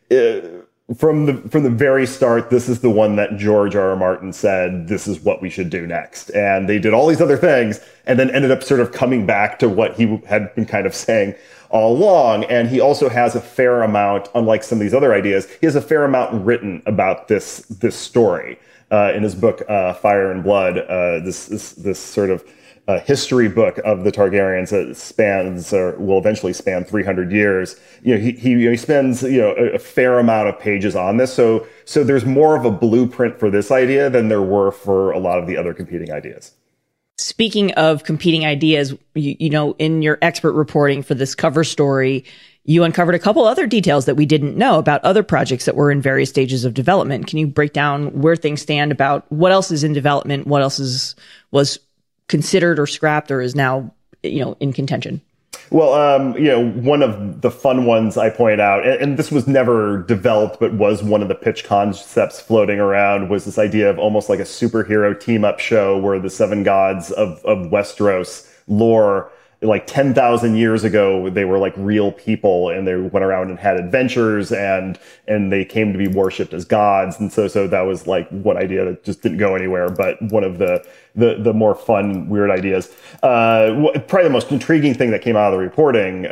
[SPEAKER 9] from the very start, this is the one that George R.R. Martin said, this is what we should do next. And they did all these other things and then ended up sort of coming back to what he had been kind of saying all along. And he also has a fair amount, unlike some of these other ideas, he has a fair amount written about this story in his book, Fire and Blood, this sort of history book of the Targaryens that will eventually span 300 years. He spends a fair amount of pages on this. So there's more of a blueprint for this idea than there were for a lot of the other competing ideas.
[SPEAKER 6] Speaking of competing ideas, in your expert reporting for this cover story, you uncovered a couple other details that we didn't know about other projects that were in various stages of development. Can you break down where things stand about what else is in development, what else was considered or scrapped or is now, in contention?
[SPEAKER 9] Well, one of the fun ones I point out, and this was never developed, but was one of the pitch concepts floating around, was this idea of almost like a superhero team-up show where the 7 gods of Westeros lore, like 10,000 years ago, they were like real people, and they went around and had adventures, and they came to be worshipped as gods. And so that was like one idea that just didn't go anywhere, but one of the more fun, weird ideas. Probably the most intriguing thing that came out of the reporting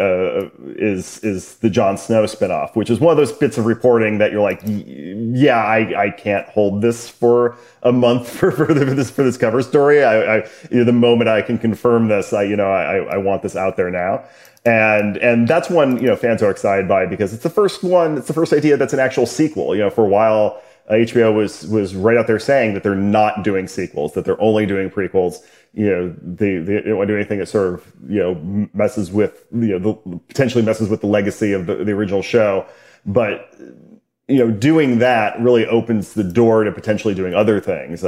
[SPEAKER 9] is the Jon Snow spinoff, which is one of those bits of reporting that you're like, yeah, I can't hold this for a month for this cover story. The moment I can confirm this, I want this out there now. And that's one, fans are excited by, because it's the first one, it's the first idea that's an actual sequel. For a while, HBO was right out there saying that they're not doing sequels, that they're only doing prequels. They don't want to do anything that sort of, messes with, potentially messes with the legacy of the original show. But, doing that really opens the door to potentially doing other things.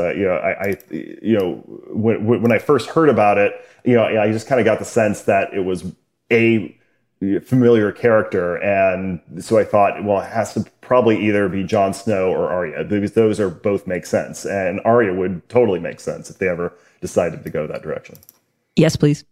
[SPEAKER 9] When I first heard about it, I just kind of got the sense that it was a familiar character, and so I thought, well, it has to probably either be Jon Snow or Arya, because those both make sense, and Arya would totally make sense if they ever decided to go that direction.
[SPEAKER 6] Yes, please.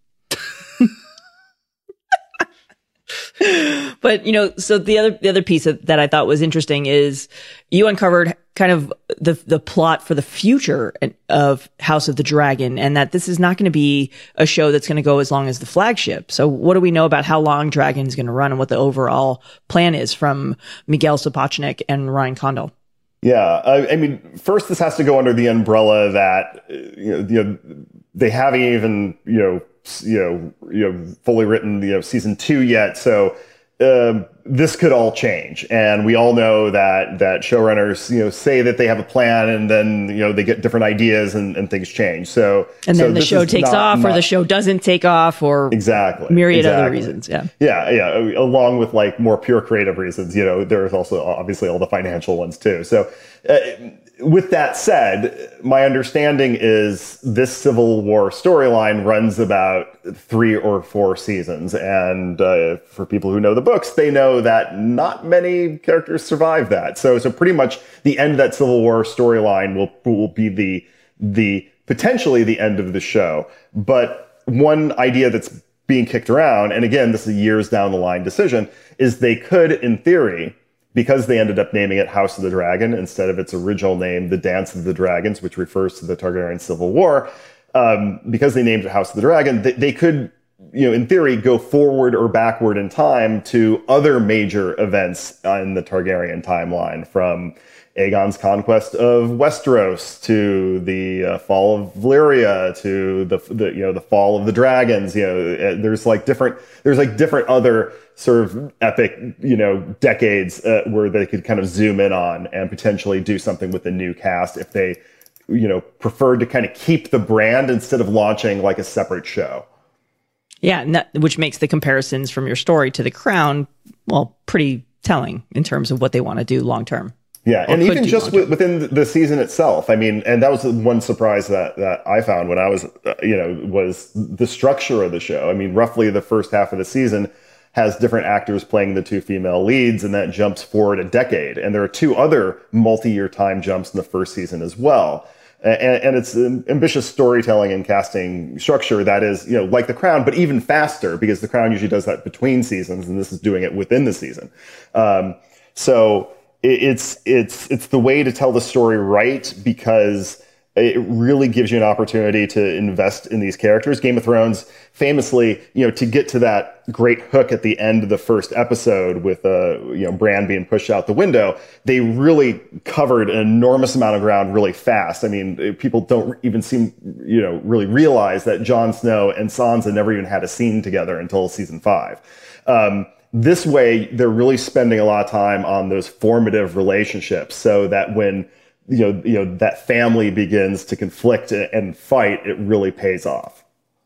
[SPEAKER 6] But, so the other piece that I thought was interesting is you uncovered kind of the plot for the future of House of the Dragon, and that this is not going to be a show that's going to go as long as the flagship. So what do we know about how long Dragon's going to run and what the overall plan is from Miguel Sapochnik and Ryan Condal?
[SPEAKER 9] Yeah, I mean, first this has to go under the umbrella that they haven't even fully written season 2 yet, so this could all change, and we all know that showrunners say that they have a plan, and then they get different ideas and things change.
[SPEAKER 6] And then the show takes off, or the show doesn't take off, or myriad other reasons.
[SPEAKER 9] Yeah. Along with like more pure creative reasons, there's also obviously all the financial ones too. So with that said, my understanding is this Civil War storyline runs about 3 or 4 seasons. And for people who know the books, they know that not many characters survive that. So pretty much the end of that Civil War storyline will be the potentially the end of the show. But one idea that's being kicked around, and again, this is a years down the line decision, is they could, in theory, because they ended up naming it House of the Dragon instead of its original name, The Dance of the Dragons, which refers to the Targaryen Civil War, because they named it House of the Dragon, they could, in theory, go forward or backward in time to other major events in the Targaryen timeline, from Aegon's conquest of Westeros to the fall of Valyria to the fall of the dragons. There's different other sort of epic decades where they could kind of zoom in on and potentially do something with the new cast if they preferred to kind of keep the brand instead of launching like a separate show.
[SPEAKER 6] Yeah, which makes the comparisons from your story to The Crown, well, pretty telling in terms of what they want to do long term.
[SPEAKER 9] Yeah, and even just within the season itself, I mean, and that was the one surprise that I found when I was, was the structure of the show. I mean, roughly the first half of the season has different actors playing the 2 female leads, and that jumps forward a decade. And there are 2 other multi-year time jumps in the first season as well. And it's an ambitious storytelling and casting structure that is, like The Crown, but even faster, because The Crown usually does that between seasons, and this is doing it within the season. So it's the way to tell the story right, because it really gives you an opportunity to invest in these characters. Game of Thrones, famously, to get to that great hook at the end of the first episode with, Bran being pushed out the window, they really covered an enormous amount of ground really fast. I mean, people don't even seem, really realize that Jon Snow and Sansa never even had a scene together until season 5. This way, they're really spending a lot of time on those formative relationships, so that when that family begins to conflict and fight, it really pays off.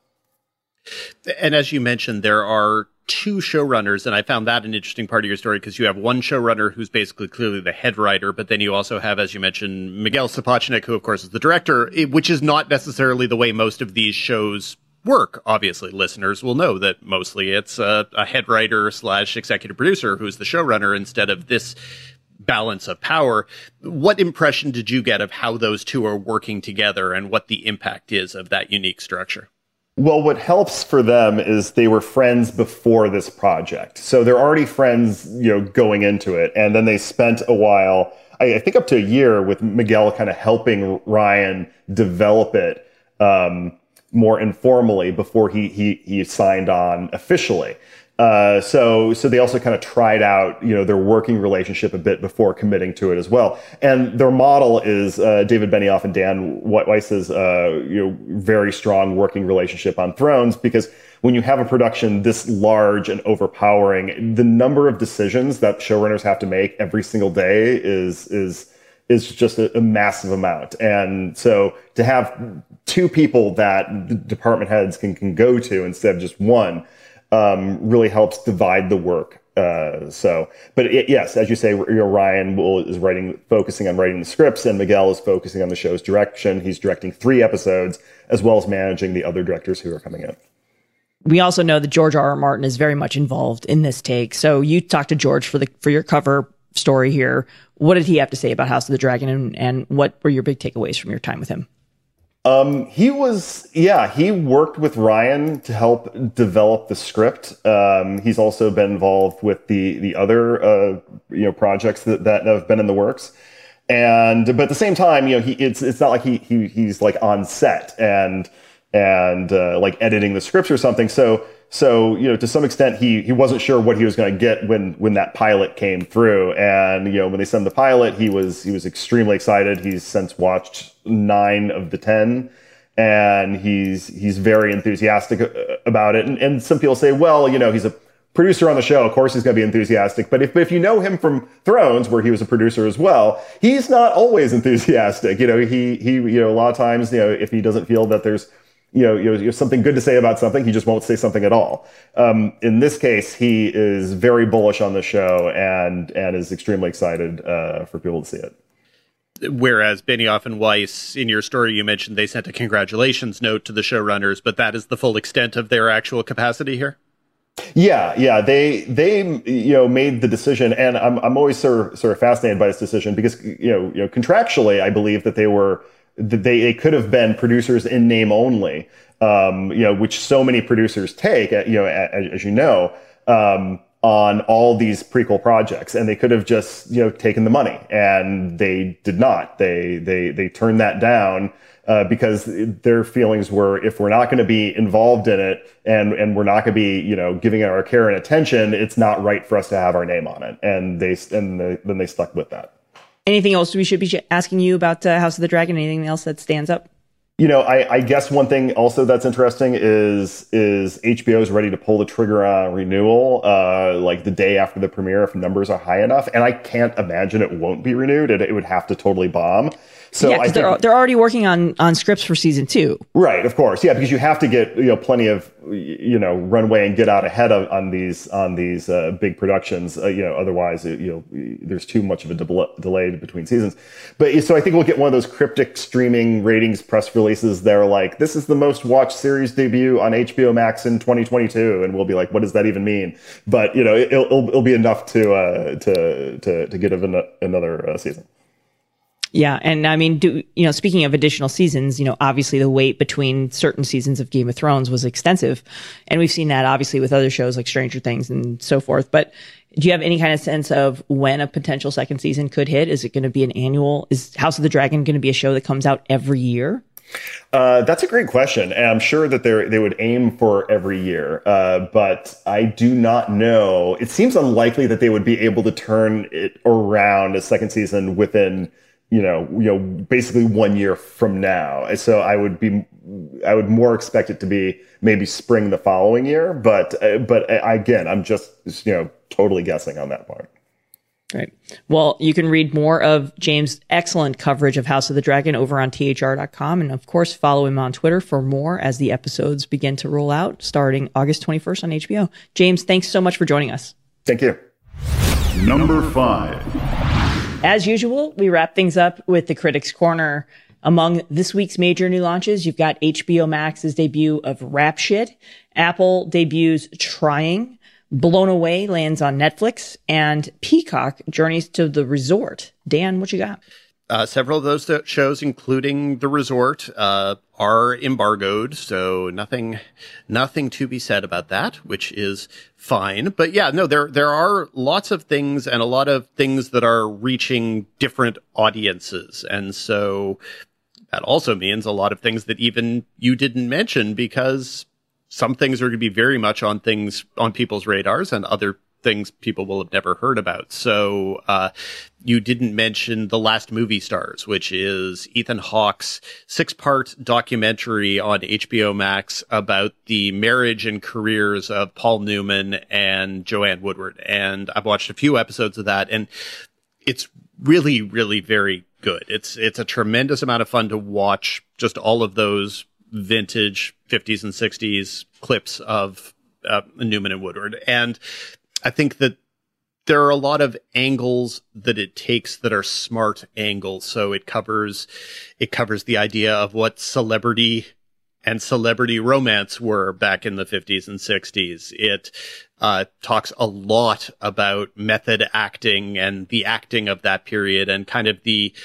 [SPEAKER 7] And as you mentioned, there are 2 showrunners, and I found that an interesting part of your story, because you have one showrunner who's basically clearly the head writer, but then you also have, as you mentioned, Miguel Sapochnik, who of course is the director, which is not necessarily the way most of these shows work. Obviously, listeners will know that mostly it's a head writer / executive producer who's the showrunner instead of this balance of power. What impression did you get of how those 2 are working together and what the impact is of that unique structure?
[SPEAKER 9] Well, what helps for them is they were friends before this project. So they're already friends, going into it. And then they spent a while, I think up to a year, with Miguel kind of helping Ryan develop it more informally before he signed on officially. So they also kind of tried out, their working relationship a bit before committing to it as well. And their model is David Benioff and Dan Weiss's very strong working relationship on Thrones, because when you have a production this large and overpowering, the number of decisions that showrunners have to make every single day is just a massive amount. And so to have 2 people that the department heads can go to instead of just one, really helps divide the work. Yes, as you say, Ryan is focusing on writing the scripts, and Miguel is focusing on the show's direction. He's directing 3 episodes, as well as managing the other directors who are coming in.
[SPEAKER 6] We also know that George R.R. Martin is very much involved in this take. So you talked to George for your cover story here. What did he have to say about House of the Dragon, and what were your big takeaways from your time with him?
[SPEAKER 9] He worked with Ryan to help develop the script. He's also been involved with the other, projects that have been in the works. But at the same time, it's not like he's like on set and like editing the scripts or something. So to some extent, he wasn't sure what he was going to get when that pilot came through. And, when they sent the pilot, he was extremely excited. He's since watched 9 of the 10, and he's very enthusiastic about it. And some people say, well, he's a producer on the show. Of course, he's going to be enthusiastic. But if you know him from Thrones, where he was a producer as well, he's not always enthusiastic. He a lot of times, if he doesn't feel that there's something good to say about something, he just won't say something at all. In this case, he is very bullish on the show and is extremely excited for people to see it.
[SPEAKER 7] Whereas Benioff and Weiss, in your story, you mentioned they sent a congratulations note to the showrunners, but that is the full extent of their actual capacity here? Yeah. They
[SPEAKER 9] made the decision, and I'm always sort of fascinated by this decision because contractually, I believe that they could have been producers in name only, which so many producers take, as you know, on all these prequel projects, and they could have just taken the money, and they did not. They turned that down because their feelings were, if we're not going to be involved in it and we're not going to be giving it our care and attention, it's not right for us to have our name on it, and then they stuck with that.
[SPEAKER 6] Anything else we should be asking you about House of the Dragon? Anything else that stands up?
[SPEAKER 9] I guess one thing also that's interesting is HBO's ready to pull the trigger on renewal, like the day after the premiere if numbers are high enough. And I can't imagine it won't be renewed. It would have to totally bomb. So
[SPEAKER 6] yeah, because they're already working on scripts for season 2.
[SPEAKER 9] Right, of course. Yeah, because you have to get plenty of runway and get out ahead on these big productions. Otherwise there's too much of a delay between seasons. But so I think we'll get one of those cryptic streaming ratings press releases. They're like, this is the most watched series debut on HBO Max in 2022, and we'll be like, what does that even mean? But it'll be enough to get another season.
[SPEAKER 6] Yeah, and I mean, speaking of additional seasons, obviously the wait between certain seasons of Game of Thrones was extensive, and we've seen that obviously with other shows like Stranger Things and so forth. But do you have any kind of sense of when a potential second season could hit? Is it going to be an annual? Is House of the Dragon going to be a show that comes out every year?
[SPEAKER 9] That's a great question, and I'm sure that they would aim for every year, but I do not know. It seems unlikely that they would be able to turn it around a second season within basically 1 year from now. So I would more expect it to be maybe spring the following year. But again, I'm just totally guessing on that part.
[SPEAKER 6] Right. Well, you can read more of James' excellent coverage of House of the Dragon over on thr.com. And of course, follow him on Twitter for more as the episodes begin to roll out starting August 21st on HBO. James, thanks so much for joining us.
[SPEAKER 9] Thank you.
[SPEAKER 8] Number 5.
[SPEAKER 6] As usual, we wrap things up with the Critics' Corner. Among this week's major new launches, you've got HBO Max's debut of Rap Shit, Apple debuts Trying, Blown Away lands on Netflix, and Peacock journeys to the resort. Dan, what you got?
[SPEAKER 7] Several of those shows, including The Resort, are embargoed, so nothing to be said about that, which is fine. But yeah, no, there are lots of things and a lot of things that are reaching different audiences. And so that also means a lot of things that even you didn't mention, because some things are going to be very much on people's radars, and other things people will have never heard about. So you didn't mention The Last Movie Stars, which is Ethan Hawke's 6-part documentary on HBO Max about the marriage and careers of Paul Newman and Joanne Woodward. And I've watched a few episodes of that, and it's really, really very good. It's a tremendous amount of fun to watch just all of those vintage 50s and 60s clips of Newman and Woodward. And I think that there are a lot of angles that it takes that are smart angles. So it covers the idea of what celebrity and celebrity romance were back in the 50s and 60s. It talks a lot about method acting and the acting of that period, and kind of the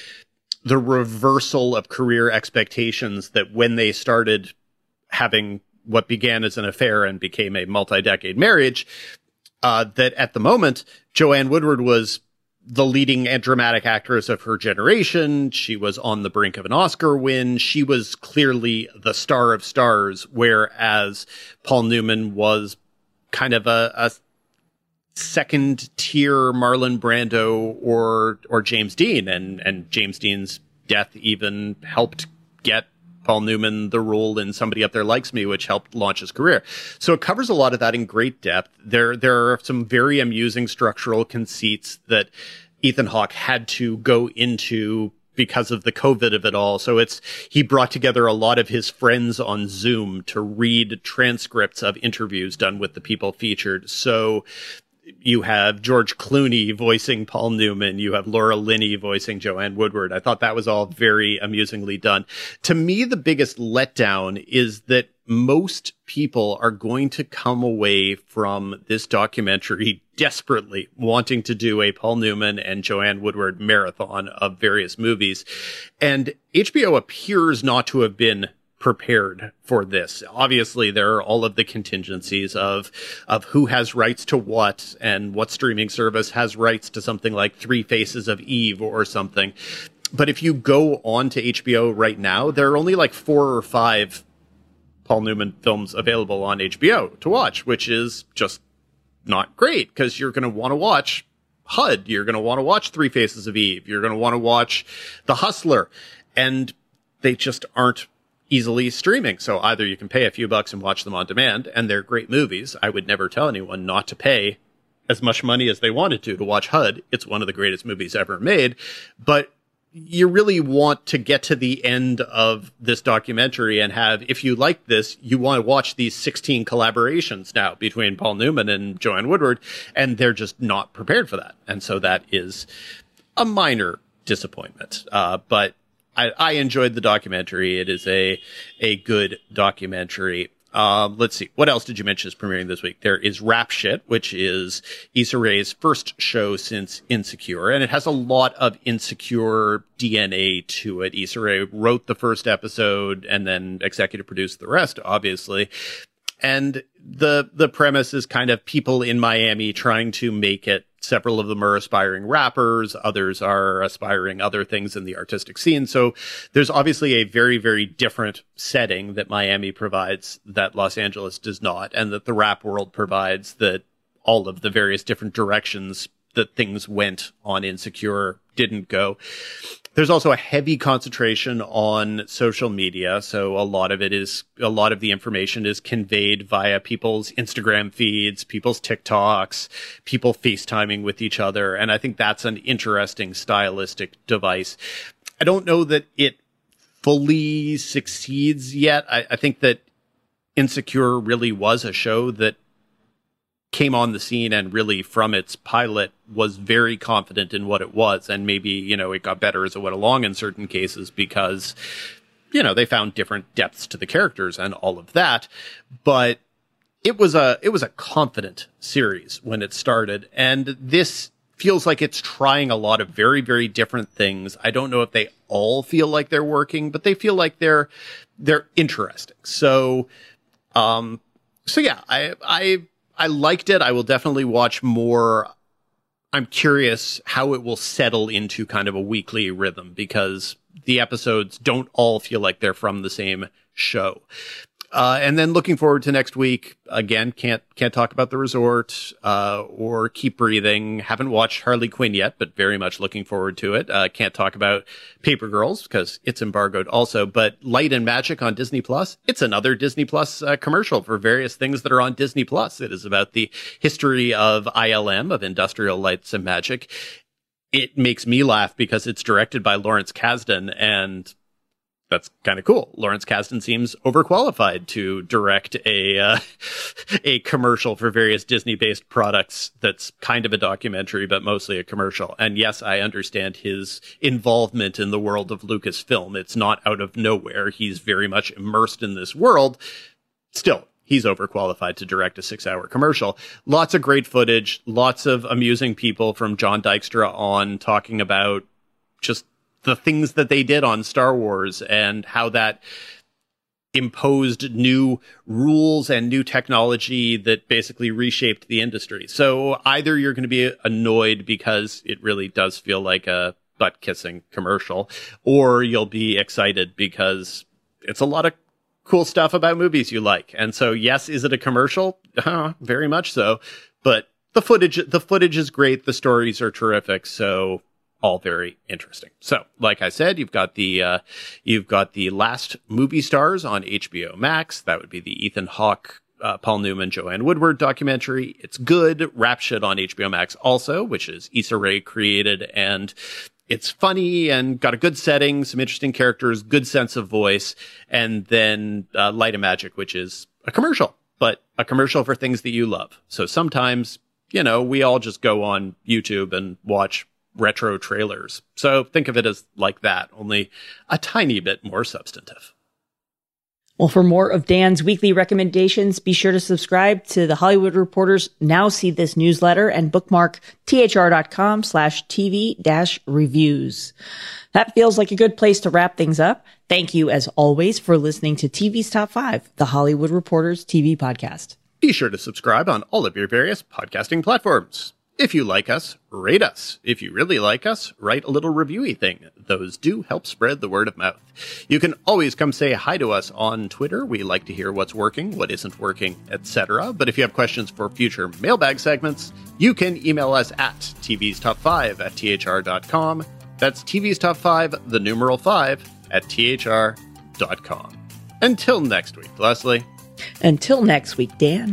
[SPEAKER 7] reversal of career expectations that when they started having what began as an affair and became a multi-decade marriage, that at the moment, Joanne Woodward was the leading and dramatic actress of her generation. She was on the brink of an Oscar win. She was clearly the star of stars, whereas Paul Newman was kind of a second tier Marlon Brando or James Dean, and James Dean's death even helped get Paul Newman the role in Somebody Up There Likes Me, which helped launch his career. So it covers a lot of that in great depth. There are some very amusing structural conceits that Ethan Hawke had to go into because of the COVID of it all. So he brought together a lot of his friends on Zoom to read transcripts of interviews done with the people featured. So you have George Clooney voicing Paul Newman. You have Laura Linney voicing Joanne Woodward. I thought that was all very amusingly done. To me, the biggest letdown is that most people are going to come away from this documentary desperately wanting to do a Paul Newman and Joanne Woodward marathon of various movies. And HBO appears not to have been prepared for this. Obviously, there are all of the contingencies of who has rights to what and what streaming service has rights to something like Three Faces of Eve or something. But if you go on to HBO right now, there are only like 4 or 5 Paul Newman films available on HBO to watch, which is just not great because you're going to want to watch HUD. You're going to want to watch Three Faces of Eve. You're going to want to watch The Hustler. And they just aren't easily streaming. So either you can pay a few bucks and watch them on demand, and they're great movies. I would never tell anyone not to pay as much money as they wanted to watch HUD. It's one of the greatest movies ever made. But you really want to get to the end of this documentary and have, if you like this, you want to watch these 16 collaborations now between Paul Newman and Joanne Woodward, and they're just not prepared for that. And so that is a minor disappointment. But I enjoyed the documentary. It is a good documentary. Let's see. What else did you mention is premiering this week? There is Rap Shit, which is Issa Rae's first show since Insecure, and it has a lot of Insecure DNA to it. Issa Rae wrote the first episode and then executive produced the rest, obviously. And the premise is kind of people in Miami trying to make it. Several of them are aspiring rappers. Others are aspiring other things in the artistic scene. So there's obviously a very, very different setting that Miami provides that Los Angeles does not, and that the rap world provides that all of the various different directions that things went on Insecure didn't go. There's also a heavy concentration on social media. So a lot of the information is conveyed via people's Instagram feeds, people's TikToks, people FaceTiming with each other. And I think that's an interesting stylistic device. I don't know that it fully succeeds yet. I think that Insecure really was a show that came on the scene and really from its pilot was very confident in what it was. And maybe, it got better as it went along in certain cases because, they found different depths to the characters and all of that. But it was a confident series when it started. And this feels like it's trying a lot of very, very different things. I don't know if they all feel like they're working, but they feel like they're interesting. So yeah, I liked it. I will definitely watch more. I'm curious how it will settle into kind of a weekly rhythm because the episodes don't all feel like they're from the same show. And then looking forward to next week. Again, can't talk about The Resort, or Keep Breathing. Haven't watched Harley Quinn yet, but very much looking forward to it. Can't talk about Paper Girls because it's embargoed also, but Light and Magic on Disney Plus. It's another Disney Plus commercial for various things that are on Disney Plus. It is about the history of ILM, of Industrial Lights and Magic. It makes me laugh because it's directed by Lawrence Kasdan, and that's kind of cool. Lawrence Kasdan seems overqualified to direct a commercial for various Disney-based products that's kind of a documentary, but mostly a commercial. And yes, I understand his involvement in the world of Lucasfilm. It's not out of nowhere. He's very much immersed in this world. Still, he's overqualified to direct a 6-hour commercial. Lots of great footage, lots of amusing people from John Dykstra on talking about just the things that they did on Star Wars and how that imposed new rules and new technology that basically reshaped the industry. So either you're going to be annoyed because it really does feel like a butt-kissing commercial, or you'll be excited because it's a lot of cool stuff about movies you like. And so, yes, is it a commercial? Very much so. But the footage is great. The stories are terrific. So all very interesting. So, like I said, you've got the Last Movie Stars on HBO Max. That would be the Ethan Hawke, Paul Newman, Joanne Woodward documentary. It's good. Rap Shit on HBO Max also, which is Issa Rae created, and it's funny and got a good setting, some interesting characters, good sense of voice. And then Light of Magic, which is a commercial, but a commercial for things that you love. So sometimes, we all just go on YouTube and watch retro trailers. So think of it as like that, only a tiny bit more substantive.
[SPEAKER 6] Well, for more of Dan's weekly recommendations, be sure to subscribe to the Hollywood Reporter's Now See This newsletter and bookmark thr.com/TV-reviews. That feels like a good place to wrap things up. Thank you, as always, for listening to TV's Top 5, the Hollywood Reporter's TV podcast.
[SPEAKER 7] Be sure to subscribe on all of your various podcasting platforms. If you like us, rate us. If you really like us, write a little reviewy thing. Those do help spread the word of mouth. You can always come say hi to us on Twitter. We like to hear what's working, what isn't working, etc. But if you have questions for future mailbag segments, you can email us at tv's top 5 at thr.com. That's TV's Top 5, the numeral 5, at thr.com. Until next week, Leslie.
[SPEAKER 6] Until next week, Dan.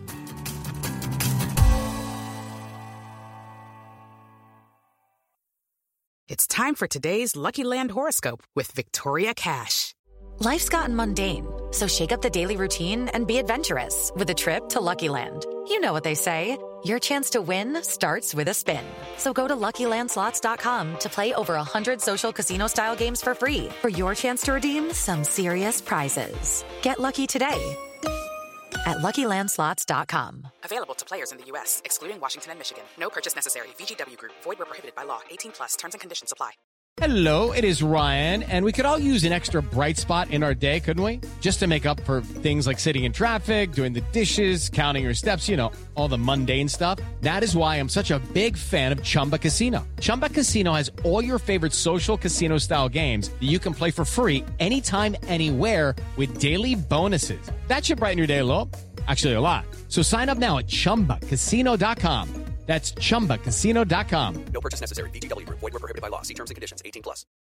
[SPEAKER 10] It's time for today's Lucky Land horoscope with Victoria Cash.
[SPEAKER 11] Life's gotten mundane, so shake up the daily routine and be adventurous with a trip to Lucky Land. You know what they say, your chance to win starts with a spin. So go to LuckyLandSlots.com to play over 100 social casino-style games for free for your chance to redeem some serious prizes. Get lucky today at LuckyLandSlots.com.
[SPEAKER 10] Available to players in the U.S., excluding Washington and Michigan. No purchase necessary. VGW Group. Void where prohibited by law. 18+. Terms and conditions apply.
[SPEAKER 12] Hello, it is Ryan, and we could all use an extra bright spot in our day, couldn't we? Just to make up for things like sitting in traffic, doing the dishes, counting your steps, all the mundane stuff. That is why I'm such a big fan of Chumba Casino. Chumba Casino has all your favorite social casino-style games that you can play for free anytime, anywhere with daily bonuses. That should brighten your day a little. Actually, a lot. So sign up now at ChumbaCasino.com. That's ChumbaCasino.com.
[SPEAKER 13] No purchase necessary. VGW Group. Void where prohibited by law. See terms and conditions. 18+.